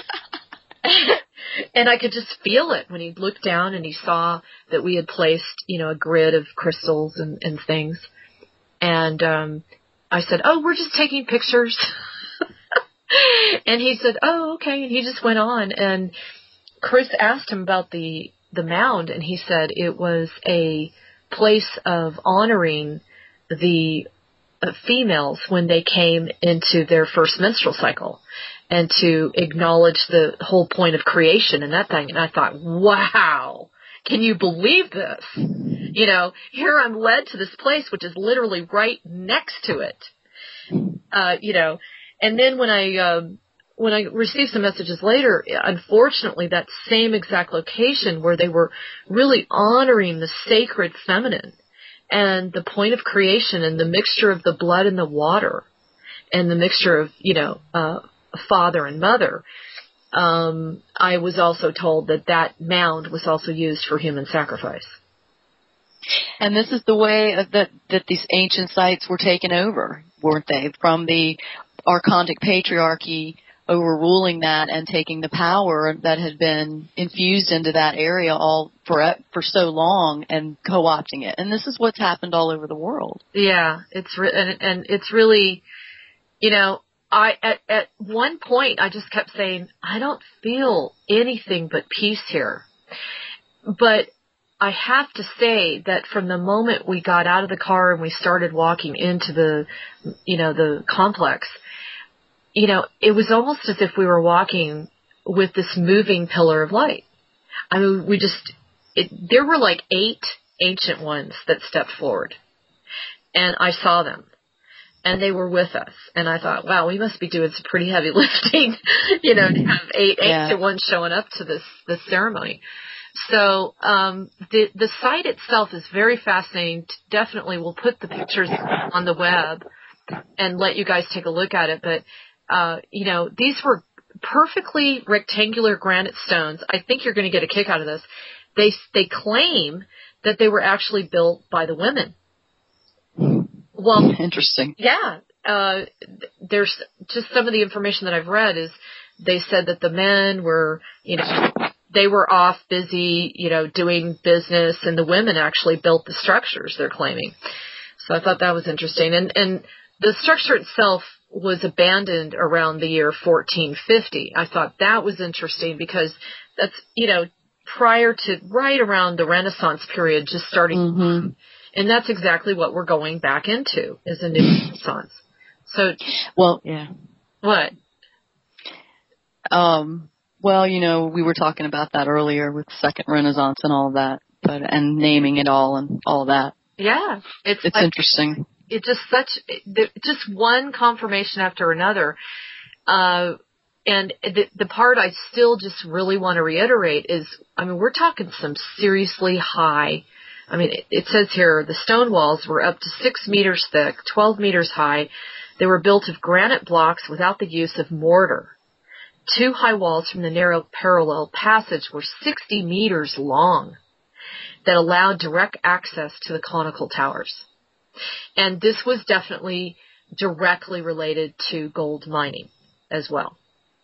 [SPEAKER 1] And I could just feel it when he looked down and he saw that we had placed, you know, a grid of crystals and, and things. And um, I said, oh, we're just taking pictures. And he said, oh, okay. And he just went on. And Chris asked him about the, the mound, and he said it was a place of honoring the uh, females when they came into their first menstrual cycle. and to acknowledge the whole point of creation and that thing. And I thought, wow, can you believe this? You know, here I'm led to this place, which is literally right next to it. Uh, you know, and then when I, um, when I received some messages later, unfortunately, that same exact location where they were really honoring the sacred feminine and the point of creation and the mixture of the blood and the water and the mixture of, you know, uh, father and mother, um, I was also told that that mound was also used for human sacrifice.
[SPEAKER 2] And this is the way that, that these ancient sites were taken over, weren't they? From the Archontic Patriarchy overruling that and taking the power that had been infused into that area all for for so long and co-opting it. And this is what's happened all over the world.
[SPEAKER 1] Yeah, it's re- and, and it's really, you know, I at, at one point I just kept saying, I don't feel anything but peace here. But I have to say that from the moment we got out of the car and we started walking into the, you know, the complex, you know, it was almost as if we were walking with this moving pillar of light. I mean, we just, it, there were like eight ancient ones that stepped forward. And I saw them. And they were with us. And I thought, wow, we must be doing some pretty heavy lifting, you know, to have eight yeah. ancient ones showing up to this, this ceremony. So um, the the site itself is very fascinating. Definitely, we'll put the pictures on the web and let you guys take a look at it. But uh, you know, these were perfectly rectangular granite stones. I think you're going to get a kick out of this. They they claim that they were actually built by the women. Well,
[SPEAKER 2] interesting.
[SPEAKER 1] Yeah, uh, there's just some of the information that I've read is they said that the men were, you know. They were off busy, you know, doing business, and the women actually built the structures, they're claiming. So I thought that was interesting. And, and the structure itself was abandoned around the year fourteen fifty. I thought that was interesting because that's, you know, prior to right around the Renaissance period just starting.
[SPEAKER 2] Mm-hmm.
[SPEAKER 1] And that's exactly what we're going back into is a new Renaissance. So,
[SPEAKER 2] well, yeah.
[SPEAKER 1] What?
[SPEAKER 2] Um. Well, you know, we were talking about that earlier with Second Renaissance and all of that, but and naming it all and all that.
[SPEAKER 1] Yeah,
[SPEAKER 2] it's it's I, interesting.
[SPEAKER 1] It's just such just one confirmation after another, uh, and the the part I still just really want to reiterate is, I mean, we're talking some seriously high. I mean, it, it says here the stone walls were up to six meters thick, twelve meters high. They were built of granite blocks without the use of mortar. Two high walls from the narrow parallel passage were sixty meters long that allowed direct access to the conical towers. And this was definitely directly related to gold mining as well.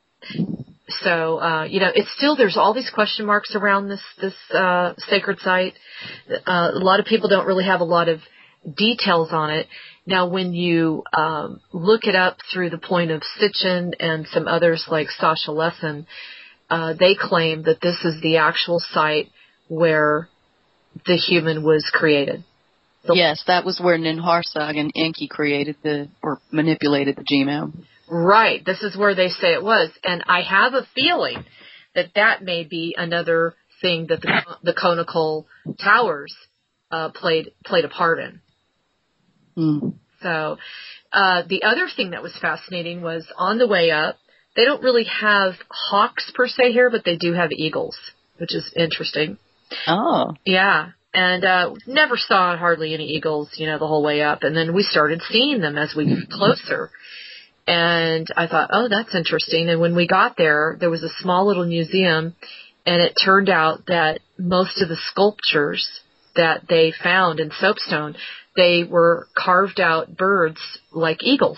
[SPEAKER 1] So, uh, you know, it's still, there's all these question marks around this, this, uh, sacred site. Uh, a lot of people don't really have a lot of details on it. Now, when you um, look it up through the point of Sitchin and some others like Sasha Lessin, uh, they claim that this is the actual site where the human was created. The
[SPEAKER 2] yes, that was where Ninhursag and Enki created the, or manipulated the genome.
[SPEAKER 1] Right. This is where they say it was. And I have a feeling that that may be another thing that the, the conical towers uh, played played a part in.
[SPEAKER 2] Mm.
[SPEAKER 1] So uh, the other thing that was fascinating was on the way up, they don't really have hawks per se here, but they do have eagles, which is interesting.
[SPEAKER 2] Oh.
[SPEAKER 1] Yeah. And uh, never saw hardly any eagles, you know, the whole way up. And then we started seeing them as we got closer. And I thought, oh, that's interesting. And when we got there, there was a small little museum, and it turned out that most of the sculptures that they found in soapstone, they were carved out birds like eagles.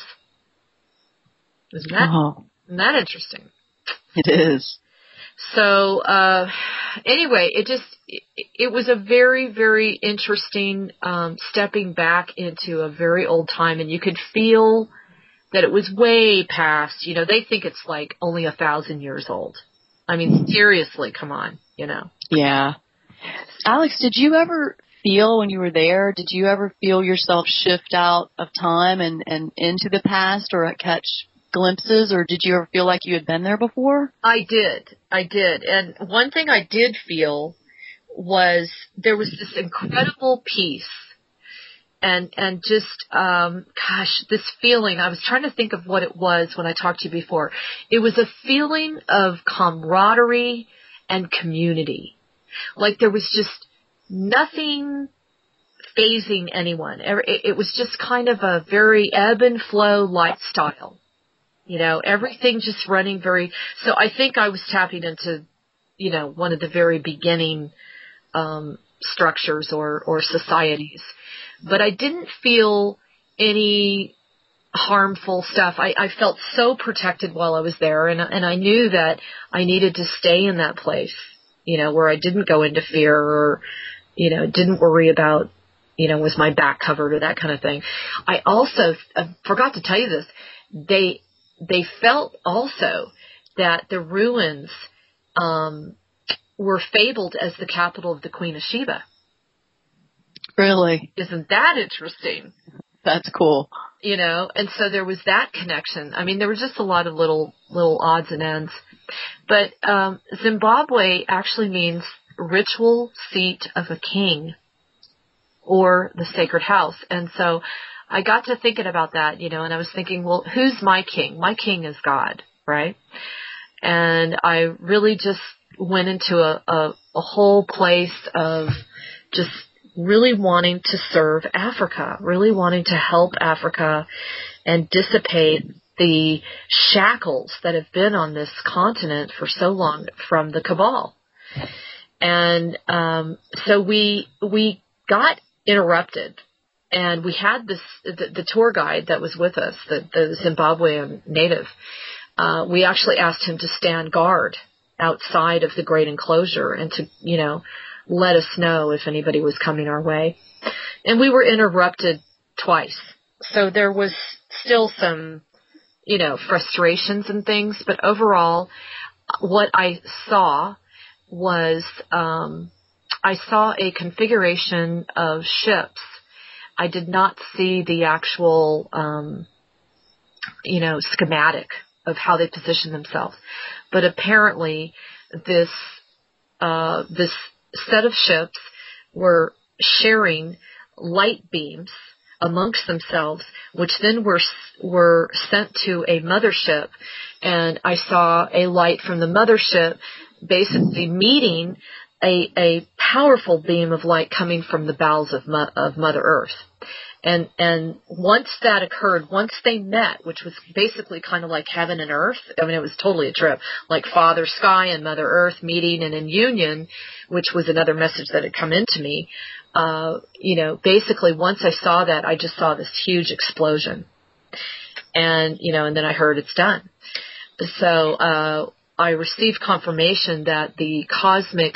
[SPEAKER 1] Isn't that,
[SPEAKER 2] oh.
[SPEAKER 1] isn't that interesting?
[SPEAKER 2] It is.
[SPEAKER 1] So, uh, anyway, it just, it, it was a very, very interesting, um, stepping back into a very old time, and you could feel that it was way past, you know, they think it's like only a thousand years old. I mean, seriously, come on, you know.
[SPEAKER 2] Yeah. Alex, did you ever feel when you were there, did you ever feel yourself shift out of time and, and into the past, or catch glimpses, or did you ever feel like you had been there before?
[SPEAKER 1] I did. I did. And one thing I did feel was there was this incredible peace and, and just, um, gosh, this feeling. I was trying to think of what it was when I talked to you before. It was a feeling of camaraderie and community. Like there was just nothing phasing anyone. It was just kind of a very ebb and flow lifestyle. You know, everything just running very, so I think I was tapping into, you know, one of the very beginning, um, structures or, or societies, but I didn't feel any harmful stuff. I, I felt so protected while I was there, and, and I knew that I needed to stay in that place, you know, where I didn't go into fear or, you know, didn't worry about, you know, was my back covered or that kind of thing. I also uh, forgot to tell you this. They, they felt also that the ruins, um, were fabled as the capital of the Queen of Sheba.
[SPEAKER 2] Really?
[SPEAKER 1] Isn't that interesting?
[SPEAKER 2] That's cool.
[SPEAKER 1] You know, and so there was that connection. I mean, there were just a lot of little, little odds and ends. But, um, Zimbabwe actually means ritual seat of a king, or the sacred house. And so I got to thinking about that, you know, and I was thinking, well, who's my king? My king is God, right? And I really just went into a, a, a whole place of just really wanting to serve Africa, really wanting to help Africa and dissipate the shackles that have been on this continent for so long from the cabal. And um, so we we got interrupted, and we had this the, the tour guide that was with us, the, the Zimbabwean native. Uh, we actually asked him to stand guard outside of the great enclosure and to, you know, let us know if anybody was coming our way. And we were interrupted twice. So there was still some, you know, frustrations and things, but overall, what I saw was, um, I saw a configuration of ships. I did not see the actual, um, you know, schematic of how they positioned themselves. But apparently this, uh, this set of ships were sharing light beams amongst themselves, which then were, were sent to a mothership. And I saw a light from the mothership basically meeting a, a powerful beam of light coming from the bowels of, Mo- of Mother Earth. And, and once that occurred, once they met, which was basically kind of like heaven and earth, I mean, it was totally a trip, like Father Sky and Mother Earth meeting and in union, which was another message that had come into me. Uh, you know, basically once I saw that, I just saw this huge explosion. And, you know, and then I heard it's done. So, uh, I received confirmation that the cosmic,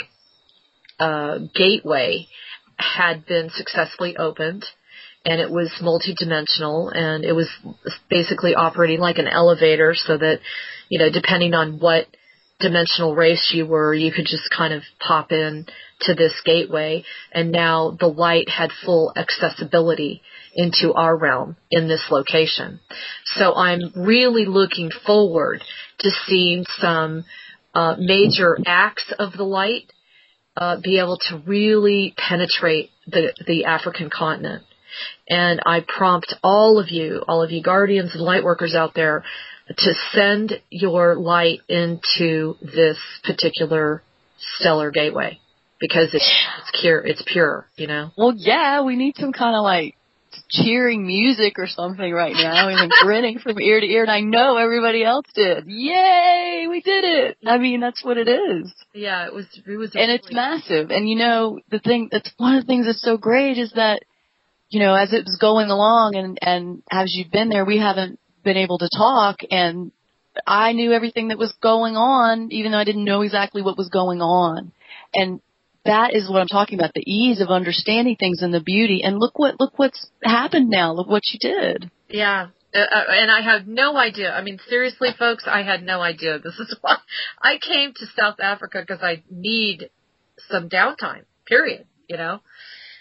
[SPEAKER 1] uh, gateway had been successfully opened. And it was multidimensional, and it was basically operating like an elevator so that, you know, depending on what dimensional race you were, you could just kind of pop in to this gateway. And now the light had full accessibility into our realm in this location. So I'm really looking forward to seeing some uh, major acts of the light uh, be able to really penetrate the, the African continent. And I prompt all of you, all of you guardians and light workers out there, to send your light into this particular stellar gateway, because it's, it's pure, it's pure, you know?
[SPEAKER 2] Well, yeah, we need some kind of like cheering music or something right now. We've been grinning from ear to ear, and I know everybody else did. Yay, we did it. I mean, that's what it is.
[SPEAKER 1] Yeah, it was, it was,
[SPEAKER 2] and
[SPEAKER 1] really
[SPEAKER 2] it's massive. And you know, the thing that's one of the things that's so great is that, you know, as it was going along and, and as you've been there, we haven't been able to talk, and I knew everything that was going on, even though I didn't know exactly what was going on. And that is what I'm talking about, the ease of understanding things and the beauty. And look what, look what's happened now. Look what you did.
[SPEAKER 1] Yeah. Uh, and I had no idea. I mean, seriously, folks, I had no idea. This is why I came to South Africa, because I need some downtime, period, you know.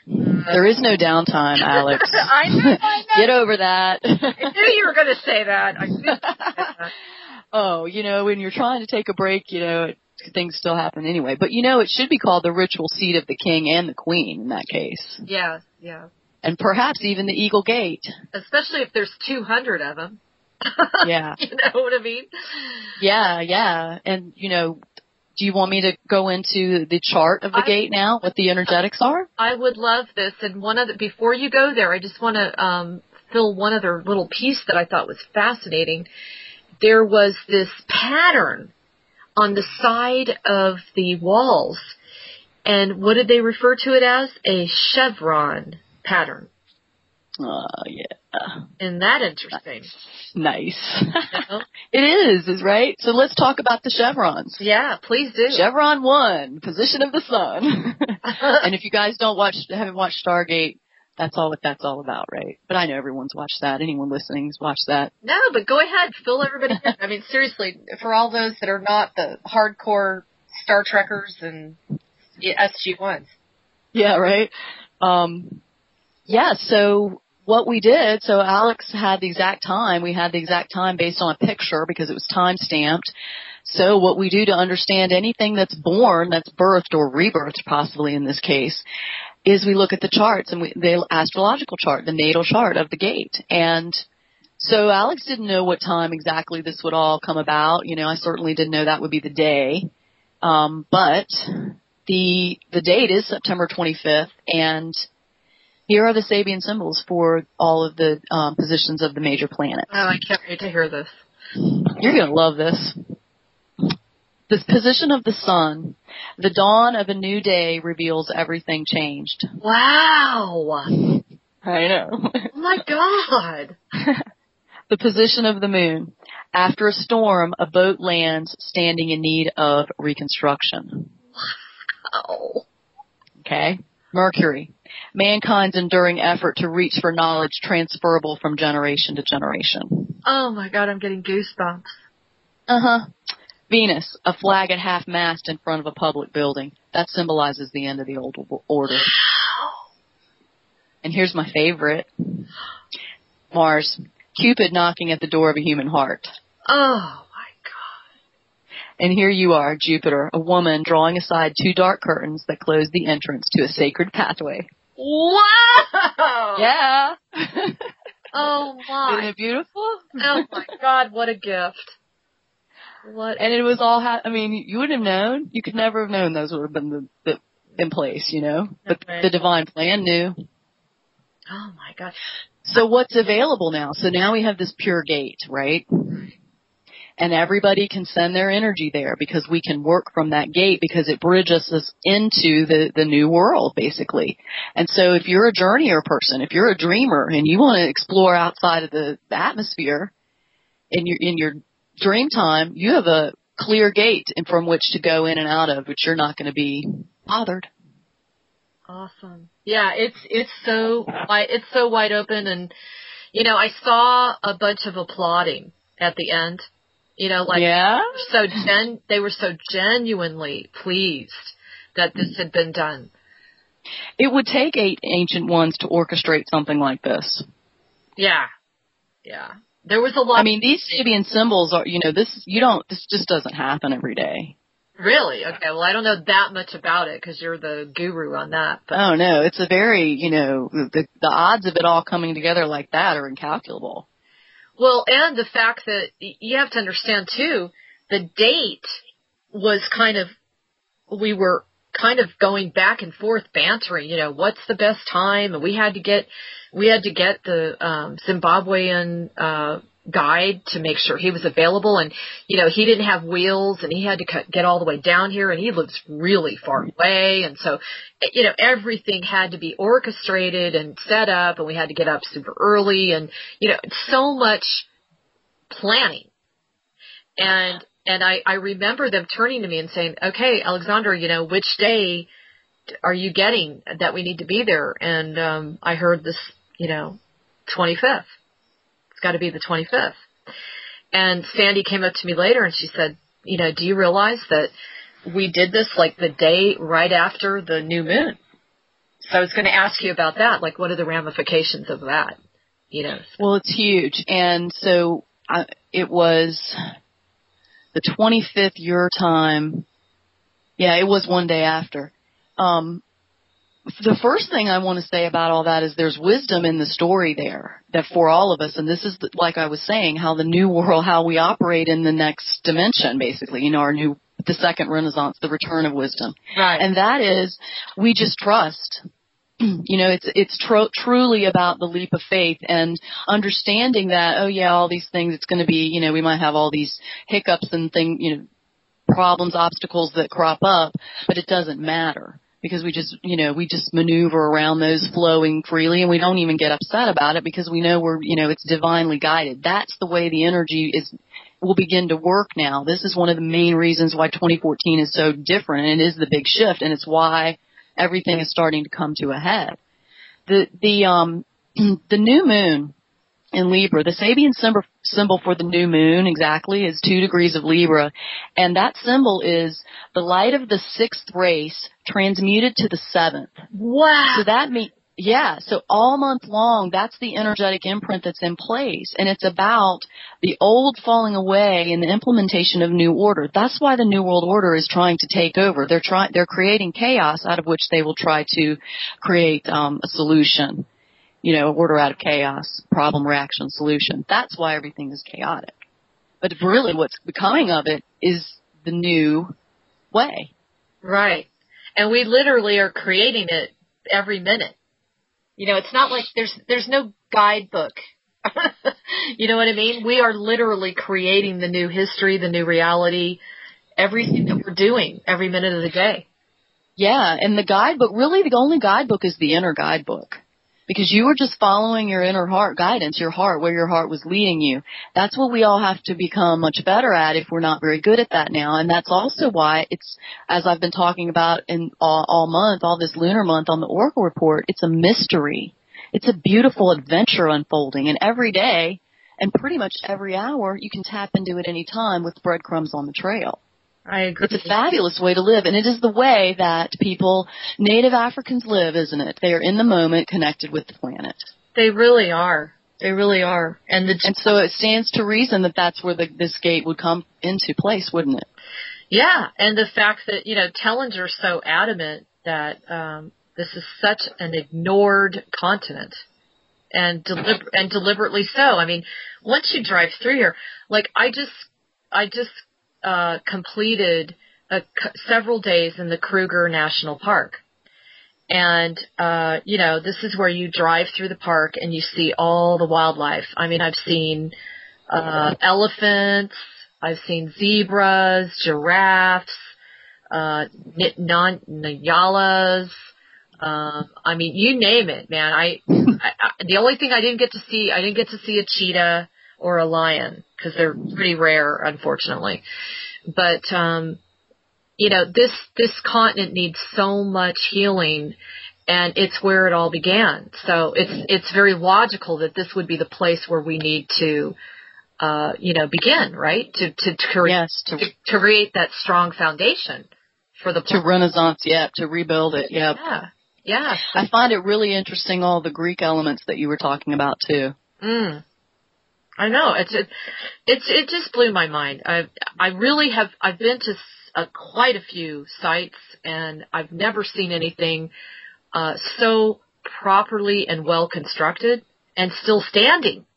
[SPEAKER 2] There is no downtime, Alex.
[SPEAKER 1] I know, I know.
[SPEAKER 2] Get over that.
[SPEAKER 1] I knew you were going to say that. I knew you were going to say that.
[SPEAKER 2] Oh, you know, when you're trying to take a break, you know, it, things still happen anyway. But, you know, it should be called the ritual seat of the king and the queen in that case.
[SPEAKER 1] Yeah, yeah.
[SPEAKER 2] And perhaps even the Eagle Gate.
[SPEAKER 1] Especially if there's two hundred of them.
[SPEAKER 2] Yeah.
[SPEAKER 1] You know what I mean?
[SPEAKER 2] Yeah, yeah. And, you know, do you want me to go into the chart of the I, gate now, what the energetics are?
[SPEAKER 1] I would love this. And one other, before you go there, I just want to um, fill one other little piece that I thought was fascinating. There was this pattern on the side of the walls. And what did they refer to it as? A chevron pattern.
[SPEAKER 2] Oh, yeah.
[SPEAKER 1] Isn't that interesting?
[SPEAKER 2] Nice. You know? It is, is right? So let's talk about the chevrons.
[SPEAKER 1] Yeah, please do.
[SPEAKER 2] Chevron one, position of the sun. And if you guys don't watch, haven't watched Stargate, that's all what that's all about, right? But I know everyone's watched that. Anyone listening's watched that.
[SPEAKER 1] No, but go ahead. Fill everybody in. I mean, seriously, for all those that are not the hardcore Star Trekkers and S G ones.
[SPEAKER 2] Yeah, right? Um, yeah, so what we did, so Alex had the exact time. We had the exact time based on a picture because it was time stamped. So what we do to understand anything that's born, that's birthed or rebirthed possibly in this case, is we look at the charts and we, the astrological chart, the natal chart of the gate. And so Alex didn't know what time exactly this would all come about. You know, I certainly didn't know that would be the day. Um, but the, the date is September twenty-fifth, and here are the Sabian symbols for all of the um, positions of the major planets.
[SPEAKER 1] Oh, I can't wait to hear this.
[SPEAKER 2] You're going to love this. The position of the sun, the dawn of a new day reveals everything changed.
[SPEAKER 1] Wow.
[SPEAKER 2] I know.
[SPEAKER 1] Oh, my God.
[SPEAKER 2] The position of the moon. After a storm, a boat lands standing in need of reconstruction.
[SPEAKER 1] Wow.
[SPEAKER 2] Okay. Mercury. Mankind's enduring effort to reach for knowledge transferable from generation to generation.
[SPEAKER 1] Oh, my God, I'm getting goosebumps.
[SPEAKER 2] Uh-huh. Venus, a flag at half-mast in front of a public building. That symbolizes the end of the old order.
[SPEAKER 1] Wow.
[SPEAKER 2] And here's my favorite. Mars, Cupid knocking at the door of a human heart.
[SPEAKER 1] Oh, my God.
[SPEAKER 2] And here you are, Jupiter, a woman drawing aside two dark curtains that close the entrance to a sacred pathway.
[SPEAKER 1] Wow!
[SPEAKER 2] Yeah.
[SPEAKER 1] Oh, my.
[SPEAKER 2] Isn't it beautiful?
[SPEAKER 1] Oh, my God, what a gift. What?
[SPEAKER 2] And it was all, ha- I mean, you wouldn't have known. You could never have known those would have been the, the, in place, you know. But
[SPEAKER 1] right.
[SPEAKER 2] the divine plan knew.
[SPEAKER 1] Oh, my God.
[SPEAKER 2] So what's available now? So now we have this pure gate, right?
[SPEAKER 1] Right.
[SPEAKER 2] And everybody can send their energy there because we can work from that gate because it bridges us into the, the new world, basically. And so if you're a journeyer person, if you're a dreamer and you want to explore outside of the, the atmosphere in your, in your dream time, you have a clear gate from which to go in and out of, which you're not going to be bothered.
[SPEAKER 1] Awesome. Yeah, it's it's so wide, it's so wide open, and you know, I saw a bunch of applauding at the end. You know, like
[SPEAKER 2] yeah?
[SPEAKER 1] so gen they were so genuinely pleased that this had been done.
[SPEAKER 2] It would take eight ancient ones to orchestrate something like this.
[SPEAKER 1] Yeah. Yeah. There was a lot.
[SPEAKER 2] I mean, these Sabian symbols are, you know, this, you don't, this just doesn't happen every day.
[SPEAKER 1] Really? Okay. Well, I don't know that much about it because you're the guru on that. But.
[SPEAKER 2] Oh, no. It's a very, you know, the, the odds of it all coming together like that are incalculable.
[SPEAKER 1] Well, and the fact that you have to understand, too, the date was kind of, we were kind of going back and forth bantering, you know, what's the best time? And we had to get, we had to get the um, Zimbabwean uh guide to make sure he was available, and you know, he didn't have wheels and he had to cut, get all the way down here, and he lives really far away, and so you know, everything had to be orchestrated and set up, and we had to get up super early, and you know, so much planning. And and I, I remember them turning to me and saying, okay, Alexandra, you know, which day are you getting that we need to be there? And um I heard this, you know, twenty-fifth. It's got to be the twenty-fifth. And Sandy came up to me later and she said, you know, do you realize that we did this like the day right after the new moon? So I was going to ask you about that. Like, what are the ramifications of that? You know.
[SPEAKER 2] Well, it's huge. And so I, it was the twenty-fifth your time. Yeah, it was one day after. Um, the first thing I want to say about all that is there's wisdom in the story there that for all of us, and this is the, like I was saying, how the new world, how we operate in the next dimension, basically, you know, our new, the second Renaissance, the return of wisdom.
[SPEAKER 1] Right.
[SPEAKER 2] And that is, we just trust. You know, it's it's tr- truly about the leap of faith and understanding that, oh yeah, all these things, it's going to be, you know, we might have all these hiccups and thing, you know, problems, obstacles that crop up, but it doesn't matter because we just, you know, we just maneuver around those flowing freely and we don't even get upset about it because we know we're, you know, it's divinely guided. That's the way the energy is, will begin to work now. This is one of the main reasons why twenty fourteen is so different, and it is the big shift, and it's why everything is starting to come to a head. The, the, um, the new moon in Libra, the Sabian symbol, symbol for the new moon exactly is two degrees of Libra. And that symbol is the light of the sixth race transmuted to the seventh.
[SPEAKER 1] Wow.
[SPEAKER 2] So that means, yeah, so all month long, that's the energetic imprint that's in place. And it's about the old falling away and the implementation of new order. That's why the New World Order is trying to take over. They're trying, they're creating chaos out of which they will try to create um, a solution. You know, order out of chaos, problem, reaction, solution. That's why everything is chaotic. But really what's becoming of it is the new way.
[SPEAKER 1] Right. And we literally are creating it every minute. You know, it's not like there's there's no guidebook. You know what I mean? We are literally creating the new history, the new reality, everything that we're doing every minute of the day.
[SPEAKER 2] Yeah, and the guidebook, really the only guidebook is the inner guidebook. Because you were just following your inner heart guidance, your heart, where your heart was leading you. That's what we all have to become much better at if we're not very good at that now. And that's also why it's, as I've been talking about in all, all month, all this lunar month on the Oracle Report, it's a mystery. It's a beautiful adventure unfolding. And every day, and pretty much every hour, you can tap into it any time with breadcrumbs on the trail.
[SPEAKER 1] I agree.
[SPEAKER 2] It's a fabulous way to live, and it is the way that people, Native Africans live, isn't it? They are in the moment, connected with the planet.
[SPEAKER 1] They really are. They really are. And the
[SPEAKER 2] and so it stands to reason that that's where the, this gate would come into place, wouldn't it?
[SPEAKER 1] Yeah, and the fact that, you know, Tellinger's so adamant that um, this is such an ignored continent, and delib- and deliberately so. I mean, once you drive through here, like I just, I just. Uh, completed a, several days in the Kruger National Park. And, uh, you know, this is where you drive through the park and you see all the wildlife. I mean, I've seen uh, elephants, I've seen zebras, giraffes, uh, non- nyalas. Um, I mean, you name it, man. I, I, I the only thing I didn't get to see, I didn't get to see a cheetah or a lion because they're pretty rare, unfortunately. But, um, you know, this, this continent needs so much healing, and it's where it all began. So it's, it's very logical that this would be the place where we need to, uh, you know, begin, right? To, to, to, cre-
[SPEAKER 2] yes, to,
[SPEAKER 1] to, to create that strong foundation for the
[SPEAKER 2] to Renaissance, yeah, to rebuild it, yeah.
[SPEAKER 1] Yeah, yeah.
[SPEAKER 2] I find it really interesting, all the Greek elements that you were talking about, too.
[SPEAKER 1] Mm. I know it's it, it's it just blew my mind. I I really have I've been to uh, quite a few sites, and I've never seen anything uh, so properly and well constructed and still standing.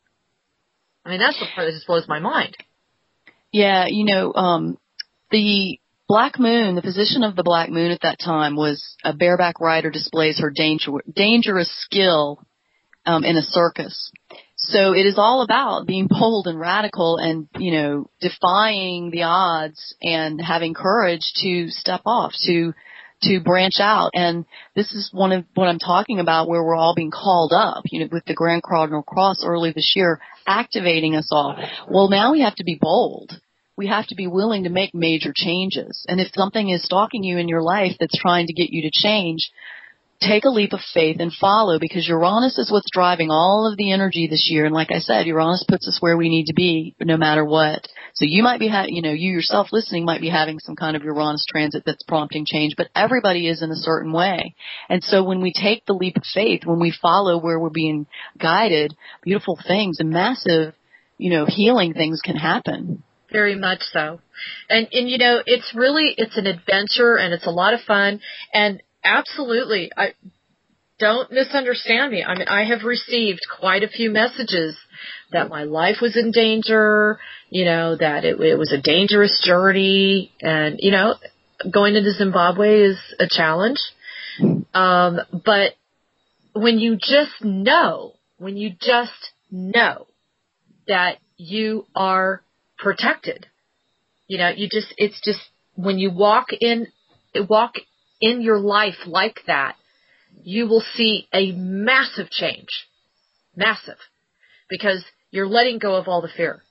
[SPEAKER 1] I mean, that's the part that just blows my mind.
[SPEAKER 2] Yeah, you know, um, the Black Moon, the position of the Black Moon at that time was a bareback rider displays her danger, dangerous skill um, in a circus. So it is all about being bold and radical and, you know, defying the odds and having courage to step off, to to branch out. And this is one of what I'm talking about, where we're all being called up, you know, with the Grand Cardinal Cross early this year, activating us all. Well, now we have to be bold. We have to be willing to make major changes. And if something is stalking you in your life that's trying to get you to change, take a leap of faith and follow, because Uranus is what's driving all of the energy this year. And like I said, Uranus puts us where we need to be no matter what. So you might be, ha- you know, you yourself listening might be having some kind of Uranus transit that's prompting change, but everybody is in a certain way. And so when we take the leap of faith, when we follow where we're being guided, beautiful things and massive, you know, healing things can happen.
[SPEAKER 1] Very much so. And, and, you know, it's really, it's an adventure and it's a lot of fun. And absolutely, I don't misunderstand me. I mean, I have received quite a few messages that my life was in danger, you know, that it, it was a dangerous journey. And, you know, going into Zimbabwe is a challenge. Um, but when you just know, when you just know that you are protected, you know, you just, it's just, when you walk in, walk in your life like that, you will see a massive change. Massive. Because you're letting go of all the fear.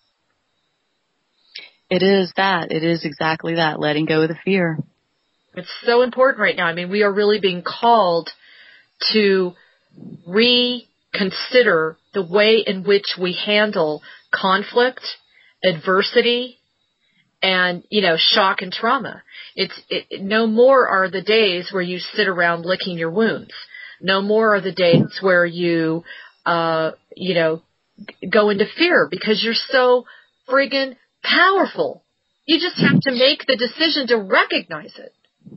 [SPEAKER 2] It is that. It is exactly that, letting go of the fear.
[SPEAKER 1] It's so important right now. I mean, we are really being called to reconsider the way in which we handle conflict, adversity, and, you know, shock and trauma. It's it, no more are the days where you sit around licking your wounds. No more are the days where you, uh, you know, go into fear because you're so friggin' powerful. You just have to make the decision to recognize it.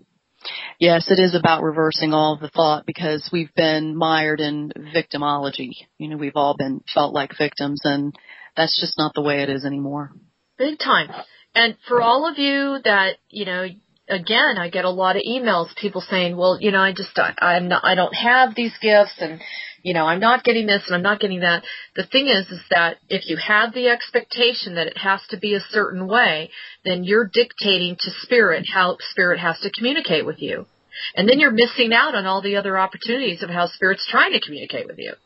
[SPEAKER 2] Yes, it is about reversing all of the thought because we've been mired in victimology. You know, we've all been felt like victims, and that's just not the way it is anymore.
[SPEAKER 1] Big time. And for all of you that, you know, again, I get a lot of emails, people saying, well, you know, I just, I, I'm not, I don't have these gifts and, you know, I'm not getting this and I'm not getting that. The thing is, is that if you have the expectation that it has to be a certain way, then you're dictating to spirit how spirit has to communicate with you. And then you're missing out on all the other opportunities of how spirit's trying to communicate with you.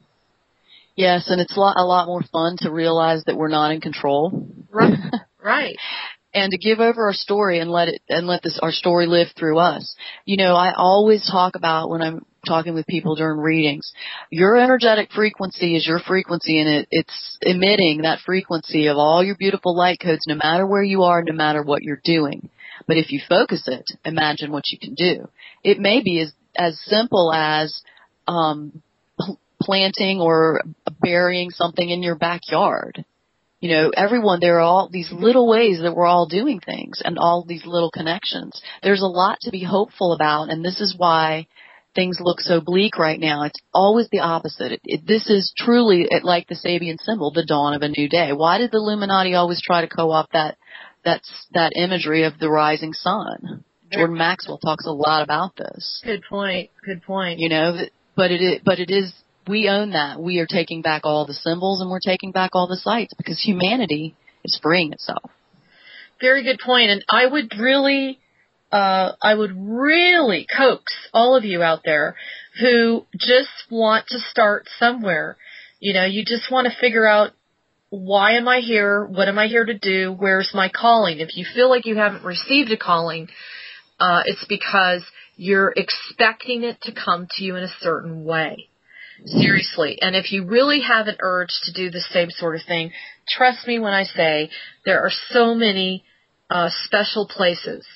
[SPEAKER 2] Yes, and it's a lot, a lot more fun to realize that we're not in control.
[SPEAKER 1] Right, right.
[SPEAKER 2] And to give over our story and let it, and let this, our story live through us. You know, I always talk about when I'm talking with people during readings, your energetic frequency is your frequency and it, it's emitting that frequency of all your beautiful light codes no matter where you are, no matter what you're doing. But if you focus it, imagine what you can do. It may be as, as simple as, um, planting or burying something in your backyard. You know, everyone, there are all these little ways that we're all doing things and all these little connections. There's a lot to be hopeful about, and this is why things look so bleak right now. It's always the opposite. It, it, this is truly, it, like the Sabian symbol, the dawn of a new day. Why did the Illuminati always try to co-opt that, that's, that imagery of the rising sun? Jordan Maxwell talks a lot about this.
[SPEAKER 1] Good point. Good point.
[SPEAKER 2] You know, but it is, but it is, we own that. We are taking back all the symbols and we're taking back all the sites because humanity is freeing itself.
[SPEAKER 1] Very good point. And I would really, uh, I would really coax all of you out there who just want to start somewhere. You know, you just want to figure out, why am I here? What am I here to do? Where's my calling? If you feel like you haven't received a calling, uh, it's because you're expecting it to come to you in a certain way. Seriously. And if you really have an urge to do the same sort of thing, trust me when I say there are so many uh, special places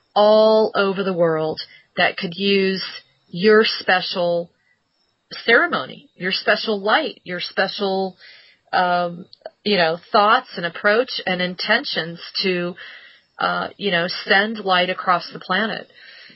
[SPEAKER 1] all over the world that could use your special ceremony, your special light, your special, um, you know, thoughts and approach and intentions to, uh, you know, send light across the planet.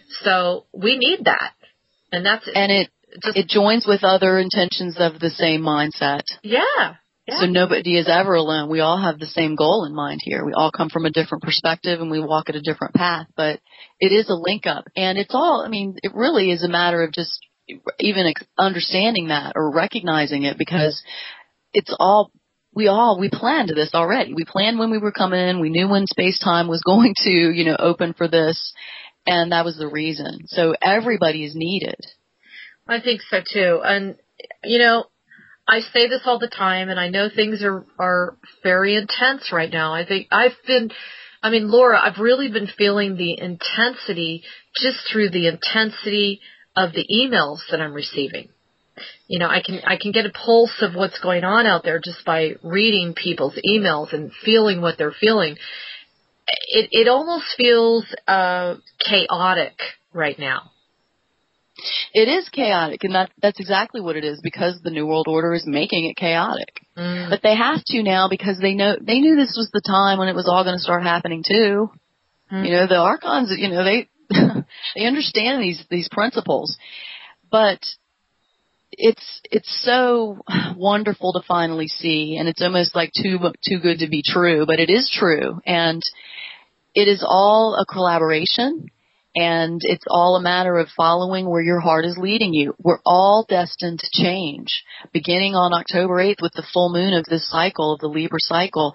[SPEAKER 1] So we need that. And that's
[SPEAKER 2] and it. Just, it joins with other intentions of the same mindset.
[SPEAKER 1] Yeah, yeah.
[SPEAKER 2] So nobody is ever alone. We all have the same goal in mind here. We all come from a different perspective and we walk at a different path, but it is a link up. And it's all, I mean, it really is a matter of just even understanding that or recognizing it because it's all, we all, we planned this already. We planned when we were coming in. We knew when space-time was going to, you know, open for this. And that was the reason. So everybody is needed.
[SPEAKER 1] I think so too. And, you know, I say this all the time and I know things are, are very intense right now. I think I've been, I mean, Laura, I've really been feeling the intensity just through the intensity of the emails that I'm receiving. You know, I can I can get a pulse of what's going on out there just by reading people's emails and feeling what they're feeling. It it almost feels uh, chaotic right now.
[SPEAKER 2] It is chaotic, and that, that's exactly what it is, because the New World Order is making it chaotic. Mm. But they have to now, because they know they knew this was the time when it was all going to start happening too. Mm. You know, the Archons, you know, they they understand these these principles, but it's it's so wonderful to finally see, and it's almost like too too good to be true, but it is true, and it is all a collaboration. And it's all a matter of following where your heart is leading you. We're all destined to change. Beginning on October eighth with the full moon of this cycle, of the Libra cycle,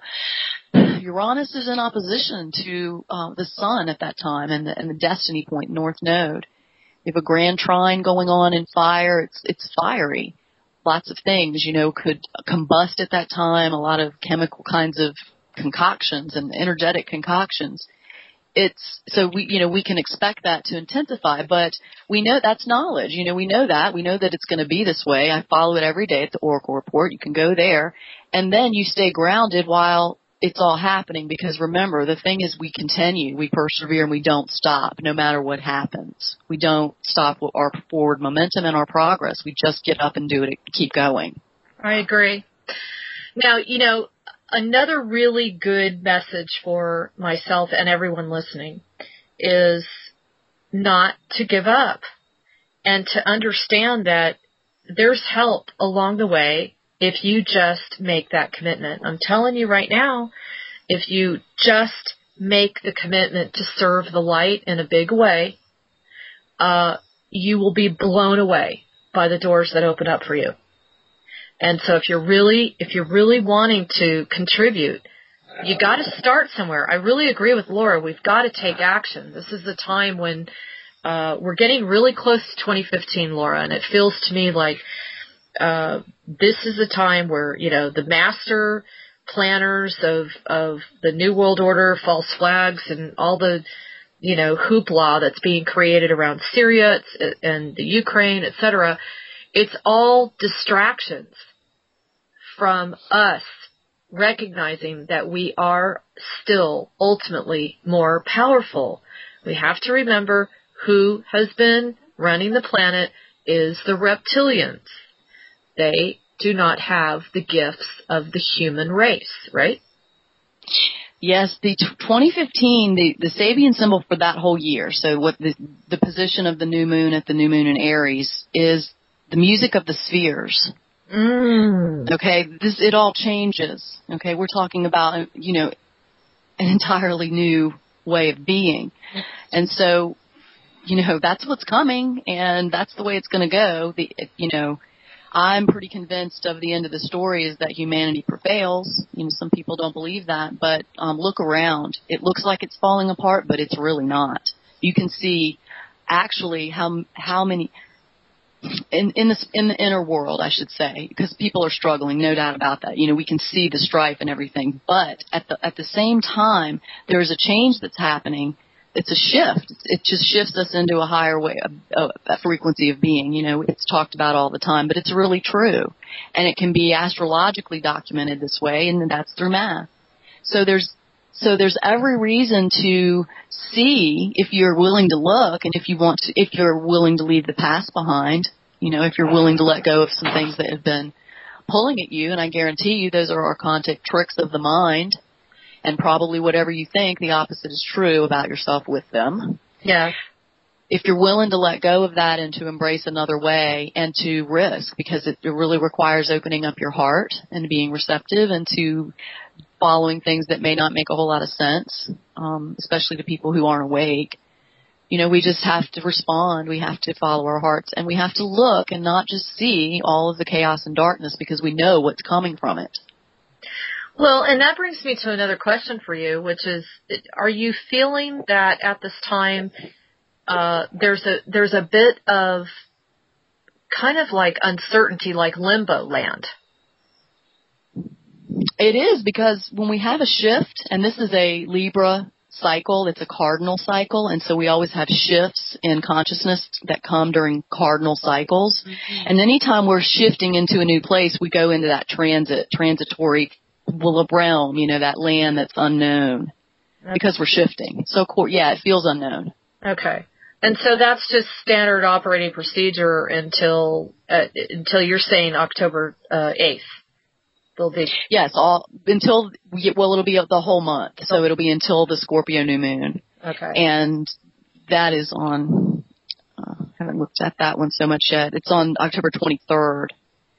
[SPEAKER 2] Uranus is in opposition to uh, the sun at that time, and the, and the destiny point, North Node. You have a grand trine going on in fire. It's, it's fiery. Lots of things, you know, could combust at that time, a lot of chemical kinds of concoctions and energetic concoctions. It's, so we, you know, we can expect that to intensify, but we know that's knowledge. You know, we know that. We know that it's going to be this way. I follow it every day at the Oracle Report. You can go there, and then you stay grounded while it's all happening, because remember, the thing is we continue, we persevere, and we don't stop no matter what happens. We don't stop our forward momentum and our progress. We just get up and do it, keep going.
[SPEAKER 1] I agree. Now, you know, another really good message for myself and everyone listening is not to give up, and to understand that there's help along the way if you just make that commitment. I'm telling you right now, if you just make the commitment to serve the light in a big way, uh, you will be blown away by the doors that open up for you. And so if you're really, if you're really wanting to contribute, you got to start somewhere. I really agree with Laura. We've got to take action. This is the time when uh, we're getting really close to twenty fifteen, Laura, and it feels to me like uh, this is a time where, you know, the master planners of of the New World Order, false flags, and all the, you know, hoopla that's being created around Syria and the Ukraine, et cetera. It's all distractions from us recognizing that we are still ultimately more powerful. We have to remember who has been running the planet is the reptilians. They do not have the gifts of the human race, right?
[SPEAKER 2] Yes, the twenty fifteen, the, the Sabian symbol for that whole year, so what the, the position of the new moon at the new moon in Aries is the music of the spheres. Mm. Okay, this, it all changes. Okay, we're talking about, you know, an entirely new way of being. And so, you know, that's what's coming, and that's the way it's going to go. The, you know, I'm pretty convinced of the end of the story is that humanity prevails. You know, some people don't believe that, but um, look around. It looks like it's falling apart, but it's really not. You can see actually how how many in in the in the inner world, I should say, because people are struggling, no doubt about that. You know, we can see the strife and everything, but at the at the same time, there is a change that's happening. It's a shift. It just shifts us into a higher way, a, a frequency of being. You know, it's talked about all the time, but it's really true. And it can be astrologically documented this way, and that's through math. So there's, so there's every reason to see, if you're willing to look, and if you want to, if you're willing to leave the past behind, you know, if you're willing to let go of some things that have been pulling at you, and I guarantee you those are archontic tricks of the mind. And probably whatever you think, the opposite is true about yourself with them.
[SPEAKER 1] Yeah.
[SPEAKER 2] If you're willing to let go of that and to embrace another way and to risk, because it really requires opening up your heart and being receptive and to following things that may not make a whole lot of sense, um, especially to people who aren't awake. You know, we just have to respond. We have to follow our hearts, and we have to look and not just see all of the chaos and darkness, because we know what's coming from it.
[SPEAKER 1] Well, and that brings me to another question for you, which is, are you feeling that at this time uh, there's a there's a bit of kind of like uncertainty, like limbo land?
[SPEAKER 2] It is, because when we have a shift, and this is a Libra cycle. It's a cardinal cycle, and so we always have shifts in consciousness that come during cardinal cycles. Mm-hmm. And anytime we're shifting into a new place, we go into that transit, transitory realm, you know, that land that's unknown, okay. because we're shifting. So, yeah, it feels unknown.
[SPEAKER 1] Okay. And so that's just standard operating procedure until uh, until you're saying October uh, eighth. They'll be
[SPEAKER 2] yes, all until well, it'll be the whole month. So it'll be until the Scorpio new moon.
[SPEAKER 1] Okay.
[SPEAKER 2] And that is on. Uh, I haven't looked at that one so much yet. It's on October twenty-third.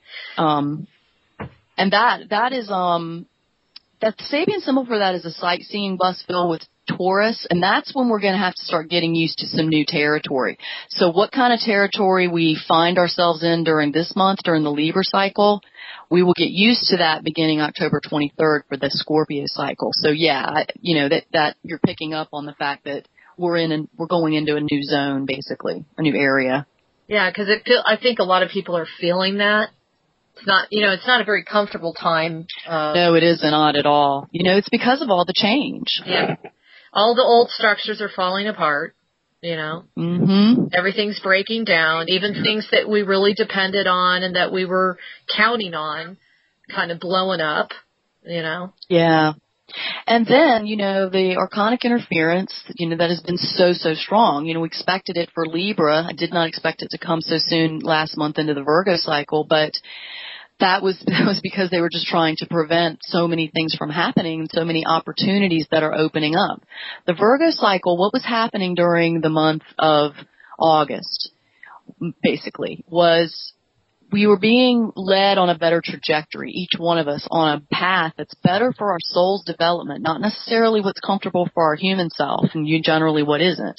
[SPEAKER 2] Um, and that that is um, that the Sabian symbol for that is a sightseeing bus filled with Taurus, and that's when we're going to have to start getting used to some new territory. So what kind of territory we find ourselves in during this month, during the Libra cycle, we will get used to that beginning October twenty-third for the Scorpio cycle. So yeah, you know, that, that you're picking up on the fact that we're in and we're going into a new zone, basically, a new area.
[SPEAKER 1] Yeah, because it feel, I think a lot of people are feeling that. It's not, you know, it's not a very comfortable time.
[SPEAKER 2] Uh, no, it isn't not at all. You know, it's because of all the change.
[SPEAKER 1] Yeah. All the old structures are falling apart, you know.
[SPEAKER 2] Mm-hmm.
[SPEAKER 1] Everything's breaking down. Even things that we really depended on and that we were counting on kind of blowing up, you know.
[SPEAKER 2] Yeah. And then, you know, the arcanic interference, you know, that has been so, so strong. You know, we expected it for Libra. I did not expect it to come so soon last month into the Virgo cycle, but that was, that was because they were just trying to prevent so many things from happening and so many opportunities that are opening up. The Virgo cycle, what was happening during the month of August, basically, was we were being led on a better trajectory, each one of us on a path that's better for our soul's development, not necessarily what's comfortable for our human self and you generally what isn't.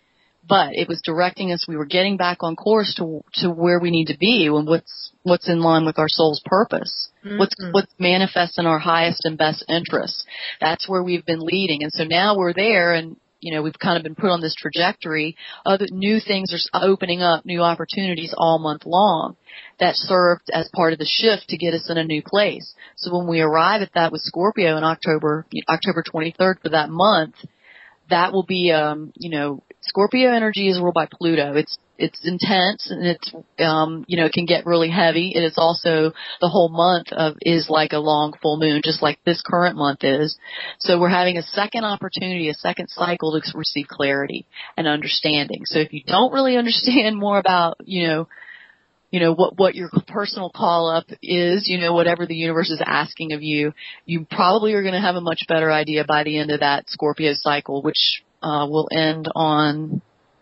[SPEAKER 2] But it was directing us, we were getting back on course to to where we need to be and what's what's in line with our soul's purpose. Mm-hmm. What's what's manifest in our highest and best interests. That's where we've been leading. And so now we're there and, you know, we've kind of been put on this trajectory. Other new things are opening up, new opportunities all month long that served as part of the shift to get us in a new place. So when we arrive at that with Scorpio in October, October twenty-third for that month, that will be, um, you know, Scorpio energy is ruled by Pluto. It's it's intense and it's um, you know, it can get really heavy. It is also the whole month of is like a long full moon, just like this current month is. So we're having a second opportunity, a second cycle to receive clarity and understanding. So if you don't really understand more about, you know, you know, what, what your personal call up is, you know, whatever the universe is asking of you, you probably are going to have a much better idea by the end of that Scorpio cycle, which uh, will end on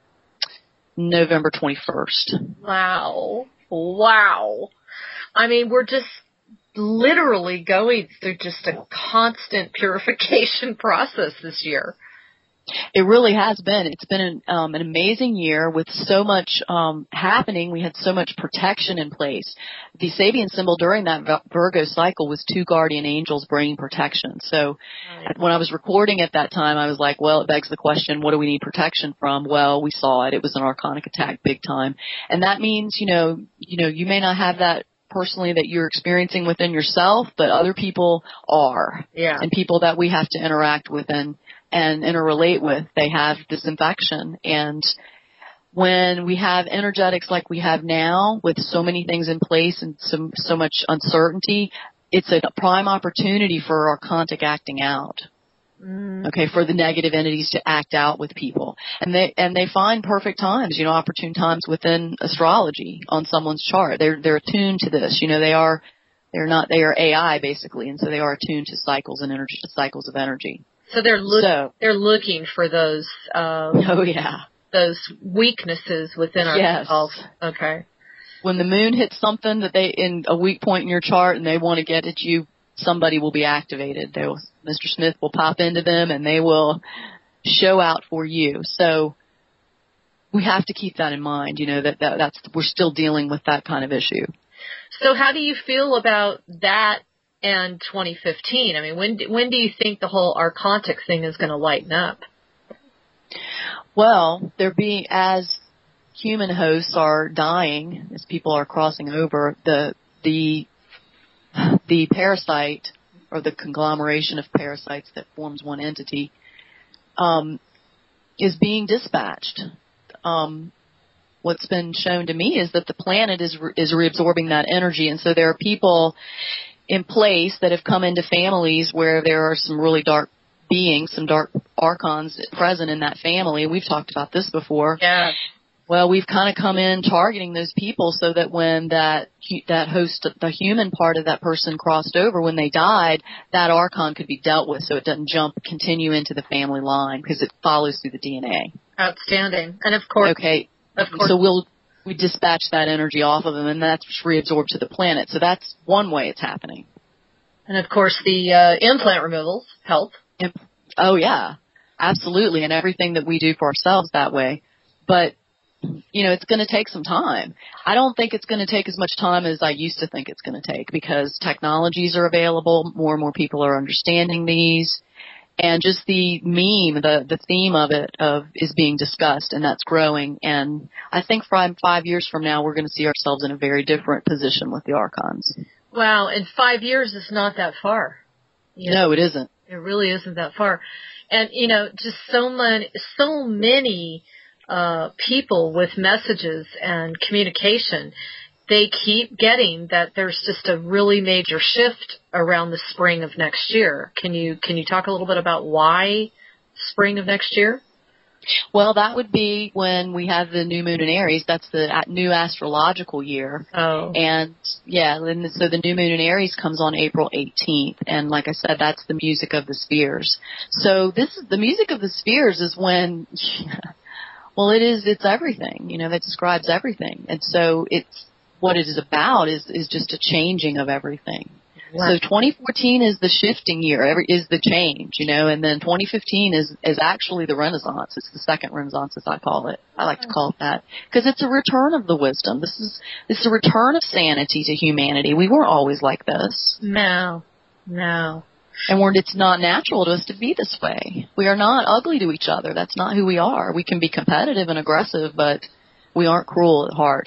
[SPEAKER 2] November twenty-first.
[SPEAKER 1] Wow. Wow. I mean, we're just literally going through just a constant purification process this year.
[SPEAKER 2] It really has been. It's been an, um, an amazing year with so much um, happening. We had so much protection in place. The Sabian symbol during that Virgo cycle was two guardian angels bringing protection. So right. when I was recording at that time, I was like, well, it begs the question, what do we need protection from? Well, we saw it. It was an arcanic attack big time. And that means, you know, you know, you may not have that personally that you're experiencing within yourself, but other people are.
[SPEAKER 1] Yeah.
[SPEAKER 2] And people that we have to interact with and and interrelate with, they have this infection. And when we have energetics like we have now, with so many things in place and so, so much uncertainty, it's a prime opportunity for our archontic acting out. Mm. Okay, for the negative entities to act out with people. And they and they find perfect times, you know, opportune times within astrology on someone's chart. They're they're attuned to this. You know, they are they're not they are A I basically, and so they are attuned to cycles and energy cycles of energy.
[SPEAKER 1] So they're look,
[SPEAKER 2] so,
[SPEAKER 1] they're looking for those um,
[SPEAKER 2] oh yeah
[SPEAKER 1] those weaknesses within ourselves.
[SPEAKER 2] Yes.
[SPEAKER 1] Okay.
[SPEAKER 2] When the moon hits something that they in a weak point in your chart and they want to get at you, somebody will be activated. They will, Mister Smith will pop into them and they will show out for you. So we have to keep that in mind. You know that, that that's we're still dealing with that kind of issue.
[SPEAKER 1] So how do you feel about that? And twenty fifteen. I mean, when when do you think the whole archontic thing is going to lighten up?
[SPEAKER 2] Well, there being as human hosts are dying, as people are crossing over, the the the parasite or the conglomeration of parasites that forms one entity um, is being dispatched. Um, what's been shown to me is that the planet is re- is reabsorbing that energy, and so there are people in place that have come into families where there are some really dark beings, some dark archons present in that family. We've talked about this before.
[SPEAKER 1] Yeah.
[SPEAKER 2] Well, we've kind of come in targeting those people so that when that that host, the human part of that person crossed over, when they died, that archon could be dealt with so it doesn't jump, continue into the family line because it follows through the D N A.
[SPEAKER 1] Outstanding. And of course,
[SPEAKER 2] okay,
[SPEAKER 1] of course.
[SPEAKER 2] So we'll we dispatch that energy off of them, and that's reabsorbed to the planet. So that's one way it's happening.
[SPEAKER 1] And of course, the uh, implant removals help.
[SPEAKER 2] Oh yeah, absolutely, and everything that we do for ourselves that way, but. You know, it's going to take some time. I don't think it's going to take as much time as I used to think it's going to take because technologies are available. More and more people are understanding these. And just the meme, the, the theme of it of is being discussed, and that's growing. And I think five, five years from now, we're going to see ourselves in a very different position with the archons.
[SPEAKER 1] Wow, in five years is not that far.
[SPEAKER 2] You know, no, it isn't.
[SPEAKER 1] It really isn't that far. And, you know, just so many, so many uh, people with messages and communication, they keep getting that there's just a really major shift around the spring of next year. Can you, can you talk a little bit about why spring of next year?
[SPEAKER 2] Well, that would be when we have the new moon in Aries. That's the new astrological year.
[SPEAKER 1] Oh.
[SPEAKER 2] And, yeah, and so the new moon in Aries comes on April eighteenth. And like I said, that's the music of the spheres. So this is the music of the spheres is when, well, it is, it's everything, you know, that describes everything. And so it's, what it is about is, is just a changing of everything. Wow. So twenty fourteen is the shifting year, every, is the change, you know, and then twenty fifteen is, is actually the Renaissance. It's the second Renaissance, as I call it. I like to call it that. Because it's a return of the wisdom. This is, this is a return of sanity to humanity. We weren't always like this.
[SPEAKER 1] No. No.
[SPEAKER 2] And we're, it's not natural to us to be this way. We are not ugly to each other. That's not who we are. We can be competitive and aggressive, but we aren't cruel at heart.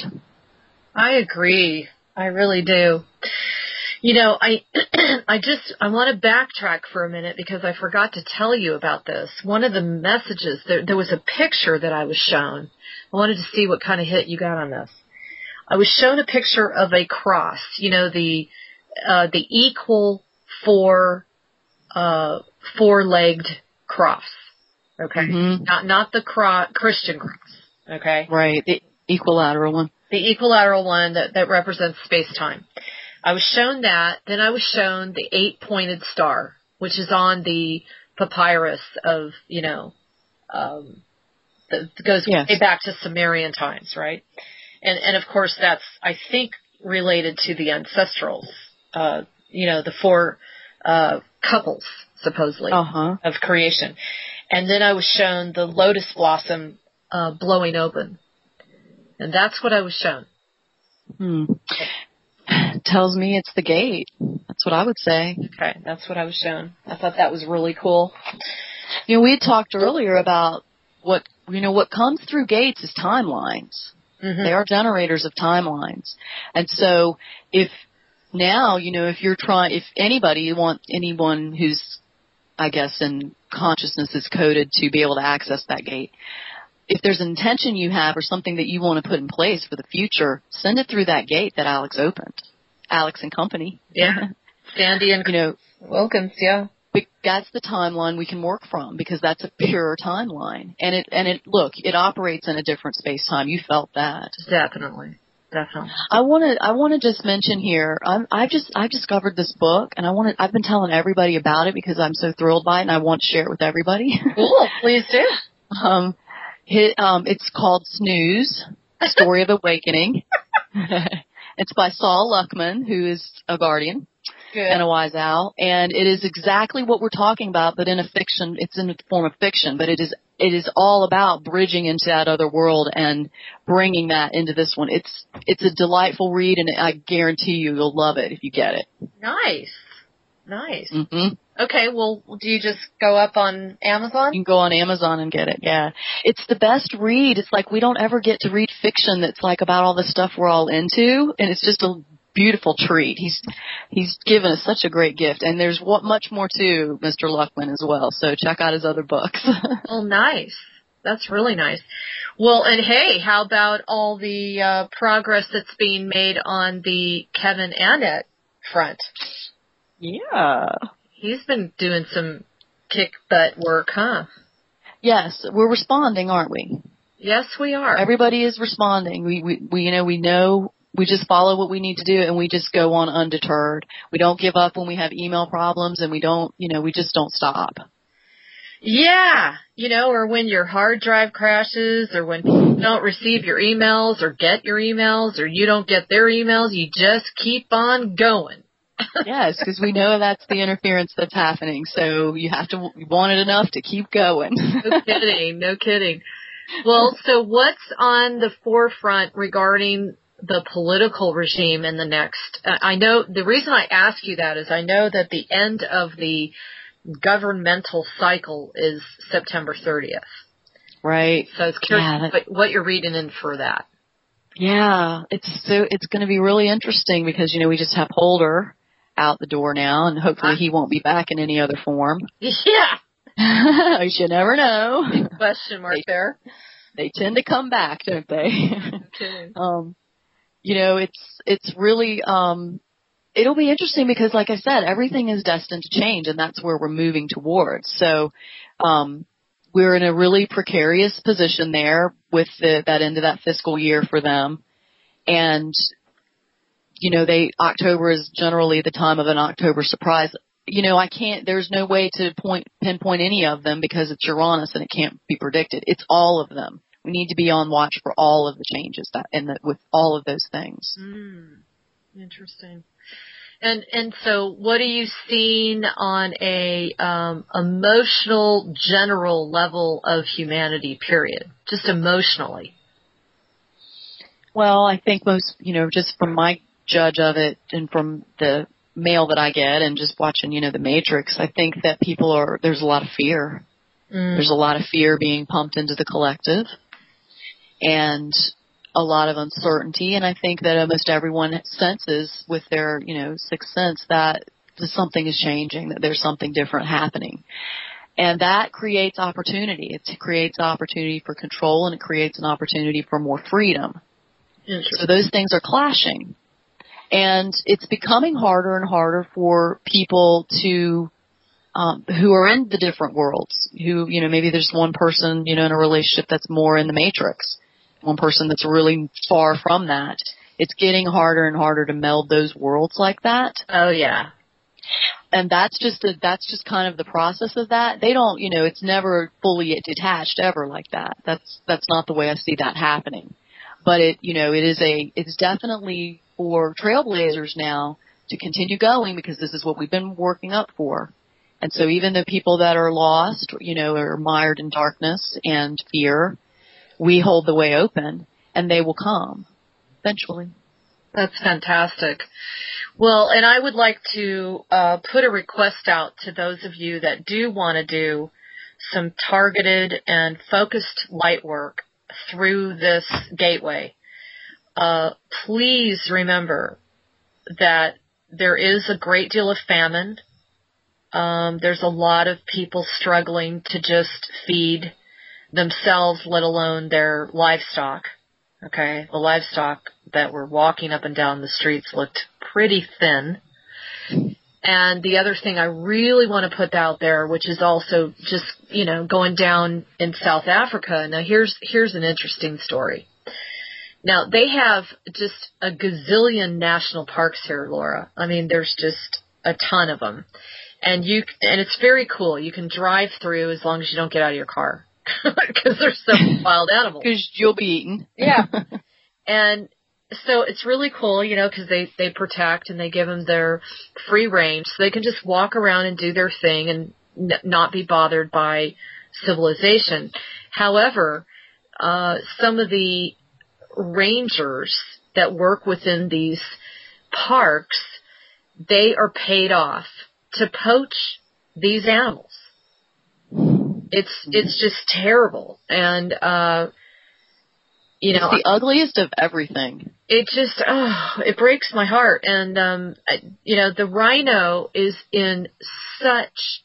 [SPEAKER 1] I agree. I really do. You know, I I just, I want to backtrack for a minute because I forgot to tell you about this. One of the messages, there, there was a picture that I was shown. I wanted to see what kind of hit you got on this. I was shown a picture of a cross, you know, the uh, the equal four, uh, four-legged cross, okay?
[SPEAKER 2] Mm-hmm.
[SPEAKER 1] Not not the cro- Christian cross, okay?
[SPEAKER 2] Right, the equilateral one.
[SPEAKER 1] The equilateral one that, that represents space-time. I was shown that. Then I was shown the eight-pointed star, which is on the papyrus of, you know, um, that goes
[SPEAKER 2] yes.
[SPEAKER 1] way back to Sumerian times, right? And, and of course, that's, I think, related to the ancestrals, uh, you know, the four uh, couples, supposedly,
[SPEAKER 2] uh-huh.
[SPEAKER 1] of creation. And then I was shown the lotus blossom uh, blowing open. And that's what I was shown.
[SPEAKER 2] Hmm. Tells me it's the gate. That's what I would say.
[SPEAKER 1] Okay, that's what I was shown. I thought that was really cool.
[SPEAKER 2] You know, we had talked earlier about what, you know, what comes through gates is timelines. Mm-hmm. They are generators of timelines. And so if now, you know, if you're trying, if anybody, you want anyone who's, I guess, in consciousness is coded to be able to access that gate, if there's an intention you have or something that you want to put in place for the future, send it through that gate that Alex opened. Alex and company.
[SPEAKER 1] Yeah. Sandy and, you know, Wilkins, yeah.
[SPEAKER 2] That's the timeline we can work from because that's a pure timeline. And it, and it, look, it operates in a different space-time. You felt that.
[SPEAKER 1] Definitely. Definitely.
[SPEAKER 2] I want to, I want to just mention here, I'm, I've just, I've discovered this book and I want to, I've been telling everybody about it because I'm so thrilled by it and I want to share it with everybody.
[SPEAKER 1] Cool. Please do.
[SPEAKER 2] um, It, um, it's called Snooze, Story of Awakening. It's by Saul Luckman, who is a guardian
[SPEAKER 1] Good.
[SPEAKER 2] And a wise owl. And it is exactly what we're talking about, but in a fiction, it's in the form of fiction, but it is, it is all about bridging into that other world and bringing that into this one. It's, it's a delightful read and I guarantee you you'll love it if you get it.
[SPEAKER 1] Nice. Nice.
[SPEAKER 2] Mm-hmm.
[SPEAKER 1] Okay, well, do you just go up on Amazon?
[SPEAKER 2] You can go on Amazon and get it, yeah. It's the best read. It's like we don't ever get to read fiction that's like about all the stuff we're all into, and it's just a beautiful treat. He's he's given us such a great gift, and there's what much more to Mister Luckman as well. So check out his other books.
[SPEAKER 1] Oh, nice. That's really nice. Well, and hey, how about all the uh, progress that's being made on the Kevin Annett front?
[SPEAKER 2] Yeah.
[SPEAKER 1] He's been doing some kick butt work, huh?
[SPEAKER 2] Yes, we're responding, aren't we?
[SPEAKER 1] Yes, we are.
[SPEAKER 2] Everybody is responding. We, we, we, you know, we know, we just follow what we need to do, and we just go on undeterred. We don't give up when we have email problems, and we don't, you know, we just don't stop.
[SPEAKER 1] Yeah, you know, or when your hard drive crashes, or when people don't receive your emails or get your emails, or you don't get their emails, you just keep on going.
[SPEAKER 2] Yes, because we know that's the interference that's happening, so you have to want it enough to keep going.
[SPEAKER 1] No kidding, no kidding. Well, so what's on the forefront regarding the political regime in the next, uh, I know, the reason I ask you that is I know that the end of the governmental cycle is September thirtieth.
[SPEAKER 2] Right.
[SPEAKER 1] So I was curious
[SPEAKER 2] yeah, that,
[SPEAKER 1] what, what you're reading in for that.
[SPEAKER 2] Yeah, it's so it's going to be really interesting because, you know, we just have Holder out the door now, and hopefully he won't be back in any other form.
[SPEAKER 1] Yeah.
[SPEAKER 2] You should never know.
[SPEAKER 1] Big question mark
[SPEAKER 2] they,
[SPEAKER 1] there.
[SPEAKER 2] They tend to come back, don't they?
[SPEAKER 1] Okay.
[SPEAKER 2] um, you know, it's it's really um, it'll be interesting because, like I said, everything is destined to change, and that's where we're moving towards. So, um, we're in a really precarious position there with the, that end of that fiscal year for them, and you know, they October is generally the time of an October surprise. You know, I can't, there's no way to point, pinpoint any of them because it's Uranus and it can't be predicted. It's all of them. We need to be on watch for all of the changes that, and the, with all of those things.
[SPEAKER 1] Mm, interesting. And, and so what are you seeing on a, um, emotional general level of humanity, period? Just emotionally.
[SPEAKER 2] Well, I think most, you know, just from my judge of it and from the mail that I get and just watching, you know, The Matrix, I think that people are, there's a lot of fear. Mm. There's a lot of fear being pumped into the collective and a lot of uncertainty. And I think that almost everyone senses with their, you know, sixth sense that something is changing, that there's something different happening. And that creates opportunity. It creates opportunity for control, and it creates an opportunity for more freedom. So those things are clashing. And it's becoming harder and harder for people to, um, who are in the different worlds, who, you know, maybe there's one person, you know, in a relationship that's more in the Matrix, one person that's really far from that. It's getting harder and harder to meld those worlds like that.
[SPEAKER 1] Oh, yeah.
[SPEAKER 2] And that's just a, that's just kind of the process of that. They don't, you know, it's never fully detached ever like that. That's, that's not the way I see that happening. But it, you know, it is a, it's definitely for trailblazers now to continue going because this is what we've been working up for. And so even the people that are lost, you know, are mired in darkness and fear, we hold the way open and they will come eventually.
[SPEAKER 1] That's fantastic. Well, and I would like to uh, put a request out to those of you that do want to do some targeted and focused light work through this gateway. Uh, please remember that there is a great deal of famine. Um, there's a lot of people struggling to just feed themselves, let alone their livestock. Okay, the livestock that were walking up and down the streets looked pretty thin. And the other thing I really want to put out there, which is also just, you know, going down in South Africa. Now, here's here's an interesting story. Now, they have just a gazillion national parks here, Laura. I mean, there's just a ton of them. And you and it's very cool. You can drive through as long as you don't get out of your car because there's so many wild animals.
[SPEAKER 2] Because you'll be eaten.
[SPEAKER 1] Yeah. And so it's really cool, you know, because they, they protect and they give them their free range. So they can just walk around and do their thing and n- not be bothered by civilization. However, uh, some of the rangers that work within these parks, they are paid off to poach these animals. It's, it's just terrible. And, uh, you know,
[SPEAKER 2] it's the ugliest of everything.
[SPEAKER 1] It just, oh, it breaks my heart. And, um, I, you know, the rhino is in such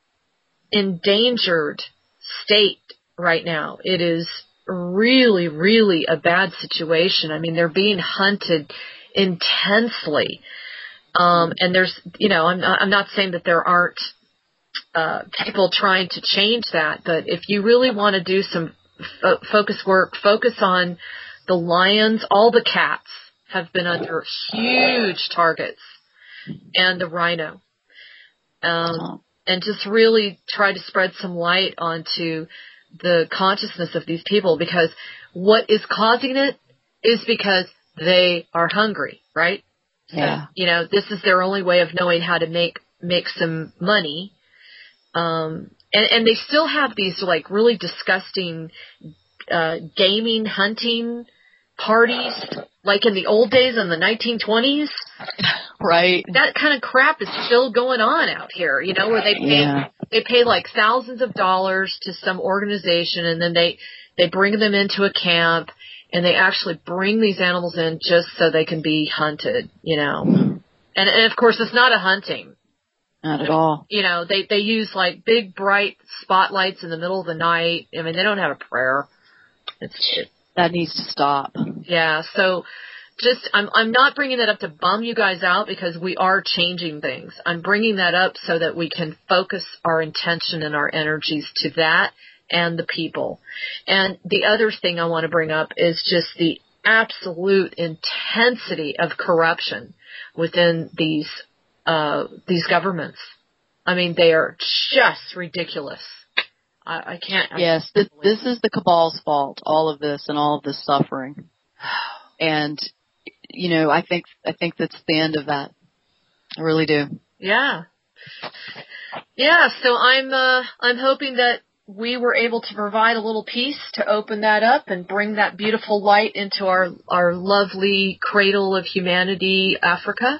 [SPEAKER 1] endangered state right now. It is really, really a bad situation. I mean, they're being hunted intensely. Um, and there's, you know, I'm not, I'm not saying that there aren't, uh, people trying to change that, but if you really want to do some fo- focus work, focus on the lions. All the cats have been under huge targets, and the rhino. Um, and just really try to spread some light onto the consciousness of these people, because what is causing it is because they are hungry, right?
[SPEAKER 2] Yeah.
[SPEAKER 1] So, you know, this is their only way of knowing how to make, make some money. Um, and, and they still have these like really disgusting, uh, gaming, hunting parties, like in the old days in the nineteen twenties.
[SPEAKER 2] Right.
[SPEAKER 1] That kind of crap is still going on out here, you know, where they pay,
[SPEAKER 2] Yeah.
[SPEAKER 1] they pay like thousands of dollars to some organization, and then they, they bring them into a camp, and they actually bring these animals in just so they can be hunted, you know. And, and of course, it's not a hunting.
[SPEAKER 2] Not at all.
[SPEAKER 1] You know, they, they use like big bright spotlights in the middle of the night. I mean, they don't have a prayer. It's, it,
[SPEAKER 2] that needs to stop.
[SPEAKER 1] Yeah. So just, I'm, I'm not bringing that up to bum you guys out, because we are changing things. I'm bringing that up so that we can focus our intention and our energies to that and the people. And the other thing I want to bring up is just the absolute intensity of corruption within these uh these governments. I mean, they are just ridiculous. I, I can't. I
[SPEAKER 2] yes,
[SPEAKER 1] can't
[SPEAKER 2] this, this is the cabal's fault. All of this and all of this suffering. And you know, I think I think that's the end of that. I really do.
[SPEAKER 1] Yeah. Yeah. So I'm uh, I'm hoping that we were able to provide a little piece to open that up and bring that beautiful light into our our lovely cradle of humanity, Africa.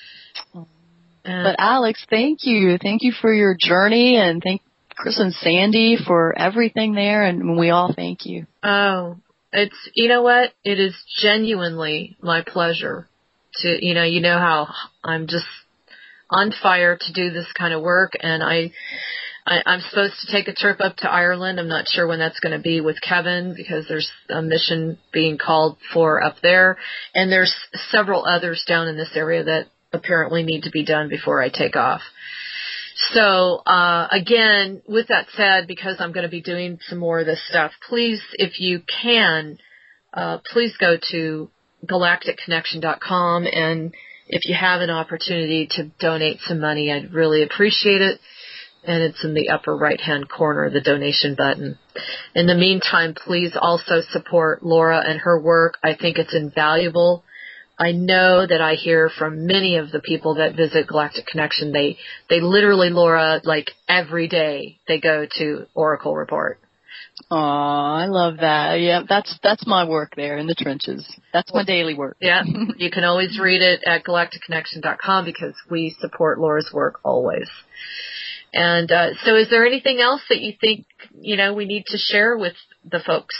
[SPEAKER 1] Uh,
[SPEAKER 2] but Alex, thank you. Thank you for your journey, and thank Chris and Sandy for everything there, and we all thank you.
[SPEAKER 1] Oh, it's, you know what? It is genuinely my pleasure to, you know, you know how I'm just on fire to do this kind of work, and I, I I'm supposed to take a trip up to Ireland. I'm not sure when that's going to be with Kevin, because there's a mission being called for up there, and there's several others down in this area that apparently need to be done before I take off. So, uh, again, with that said, because I'm going to be doing some more of this stuff, please, if you can, uh, please go to galactic connection dot com, and if you have an opportunity to donate some money, I'd really appreciate it. And it's in the upper right-hand corner, the donation button. In the meantime, please also support Laura and her work. I think it's invaluable. I know that I hear from many of the people that visit Galactic Connection, they, they literally, Laura, like every day they go to Oracle Report.
[SPEAKER 2] Aw, I love that. Yeah, that's, that's my work there in the trenches. That's my daily work.
[SPEAKER 1] Yeah. You can always read it at galactic connection dot com, because we support Laura's work always. And, uh, so is there anything else that you think, you know, we need to share with the folks?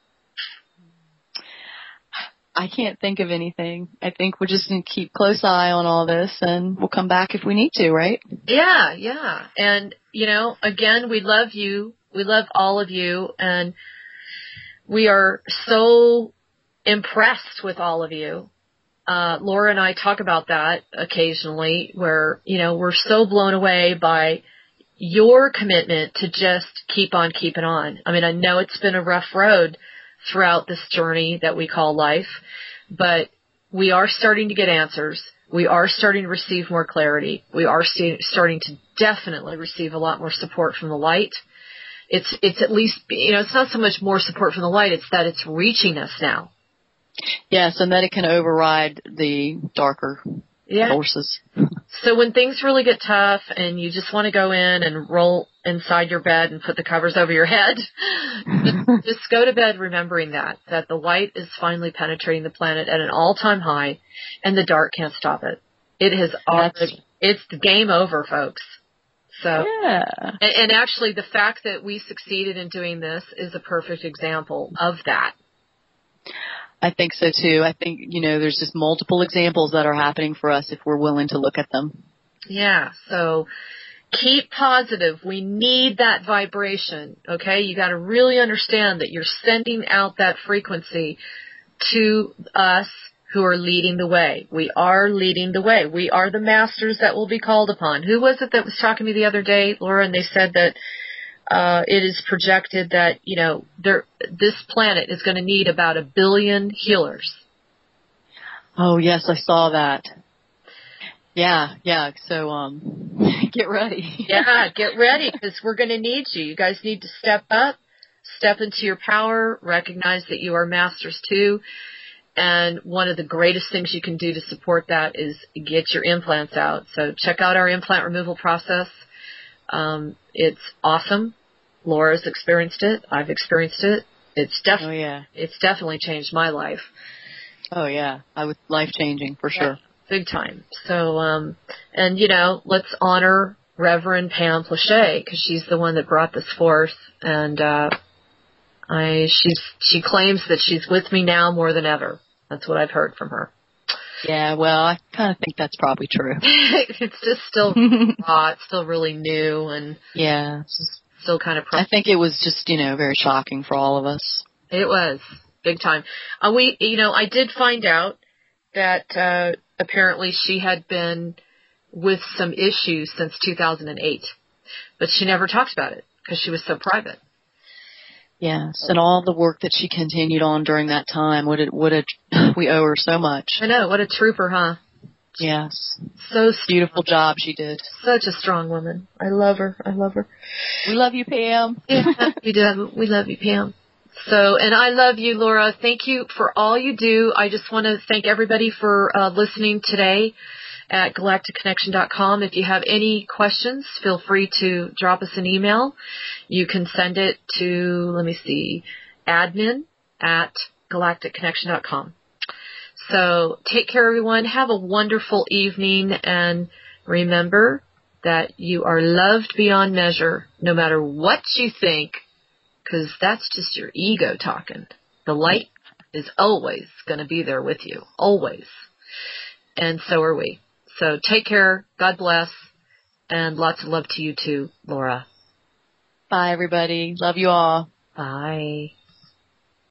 [SPEAKER 2] I can't think of anything. I think we're just going to keep close eye on all this, and we'll come back if we need to, right?
[SPEAKER 1] Yeah, yeah. And, you know, again, we love you. We love all of you. And we are so impressed with all of you. Uh, Laura and I talk about that occasionally, where, you know, we're so blown away by your commitment to just keep on keeping on. I mean, I know it's been a rough road throughout this journey that we call life, but we are starting to get answers. We are starting to receive more clarity. We are st- starting to definitely receive a lot more support from the light. It's, it's at least, you know, it's not so much more support from the light, it's that it's reaching us now.
[SPEAKER 2] Yes, and that it can override the darker
[SPEAKER 1] yeah.
[SPEAKER 2] forces.
[SPEAKER 1] So when things really get tough and you just want to go in and roll inside your bed and put the covers over your head, just, just go to bed remembering that, that the light is finally penetrating the planet at an all-time high, and the dark can't stop it. It has already, it's the game over, folks. So,
[SPEAKER 2] yeah.
[SPEAKER 1] and, and actually the fact that we succeeded in doing this is a perfect example of that.
[SPEAKER 2] I think so too. I think, you know, there's just multiple examples that are happening for us if we're willing to look at them.
[SPEAKER 1] Yeah. So keep positive. We need that vibration. Okay. You got to really understand that you're sending out that frequency to us who are leading the way. We are leading the way. We are the masters that will be called upon. Who was it that was talking to me the other day, Laura? And they said that uh, it is projected that, you know, there, this planet is going to need about a billion healers.
[SPEAKER 2] Oh, yes, I saw that. Yeah, yeah. So, um, get ready.
[SPEAKER 1] Yeah, get ready, because we're going to need you. You guys need to step up, step into your power, recognize that you are masters too. And one of the greatest things you can do to support that is get your implants out. So check out our implant removal process. Um, it's awesome. Laura's experienced it. I've experienced it. It's definitely,
[SPEAKER 2] oh, yeah.
[SPEAKER 1] It's definitely changed my life.
[SPEAKER 2] Oh, yeah. I was life changing for sure.
[SPEAKER 1] Yeah, big time. So, um, and you know, let's honor Reverend Pam Plauché, because she's the one that brought this forth. And, uh, I, she's, she claims that she's with me now more than ever. That's what I've heard from her.
[SPEAKER 2] Yeah, well, I kind of think that's probably true.
[SPEAKER 1] It's just still raw. It's still really new, and
[SPEAKER 2] yeah,
[SPEAKER 1] it's still kind of. Pro-
[SPEAKER 2] I think it was just, you know, very shocking for all of us.
[SPEAKER 1] It was big time. Uh, we, you know, I did find out that uh, apparently she had been with some issues since two thousand eight, but she never talked about it because she was so private.
[SPEAKER 2] Yes, and all the work that she continued on during that time, what it, what it, we owe her so much.
[SPEAKER 1] I know, what a trooper, huh?
[SPEAKER 2] Yes.
[SPEAKER 1] So
[SPEAKER 2] beautiful job she did.
[SPEAKER 1] Such a strong woman. I love her. I love her.
[SPEAKER 2] We love you, Pam.
[SPEAKER 1] Yeah, we do. We love you, Pam. So, and I love you, Laura. Thank you for all you do. I just want to thank everybody for uh, listening today at galactic connection dot com. If you have any questions, feel free to drop us an email. You can send it to, let me see, admin at galactic connection dot com. So take care, everyone. Have a wonderful evening, and remember that you are loved beyond measure, no matter what you think, because that's just your ego talking. The light is always going to be there with you, always. And so are we. So take care. God bless. And lots of love to you too, Laura.
[SPEAKER 2] Bye, everybody. Love you all.
[SPEAKER 1] Bye.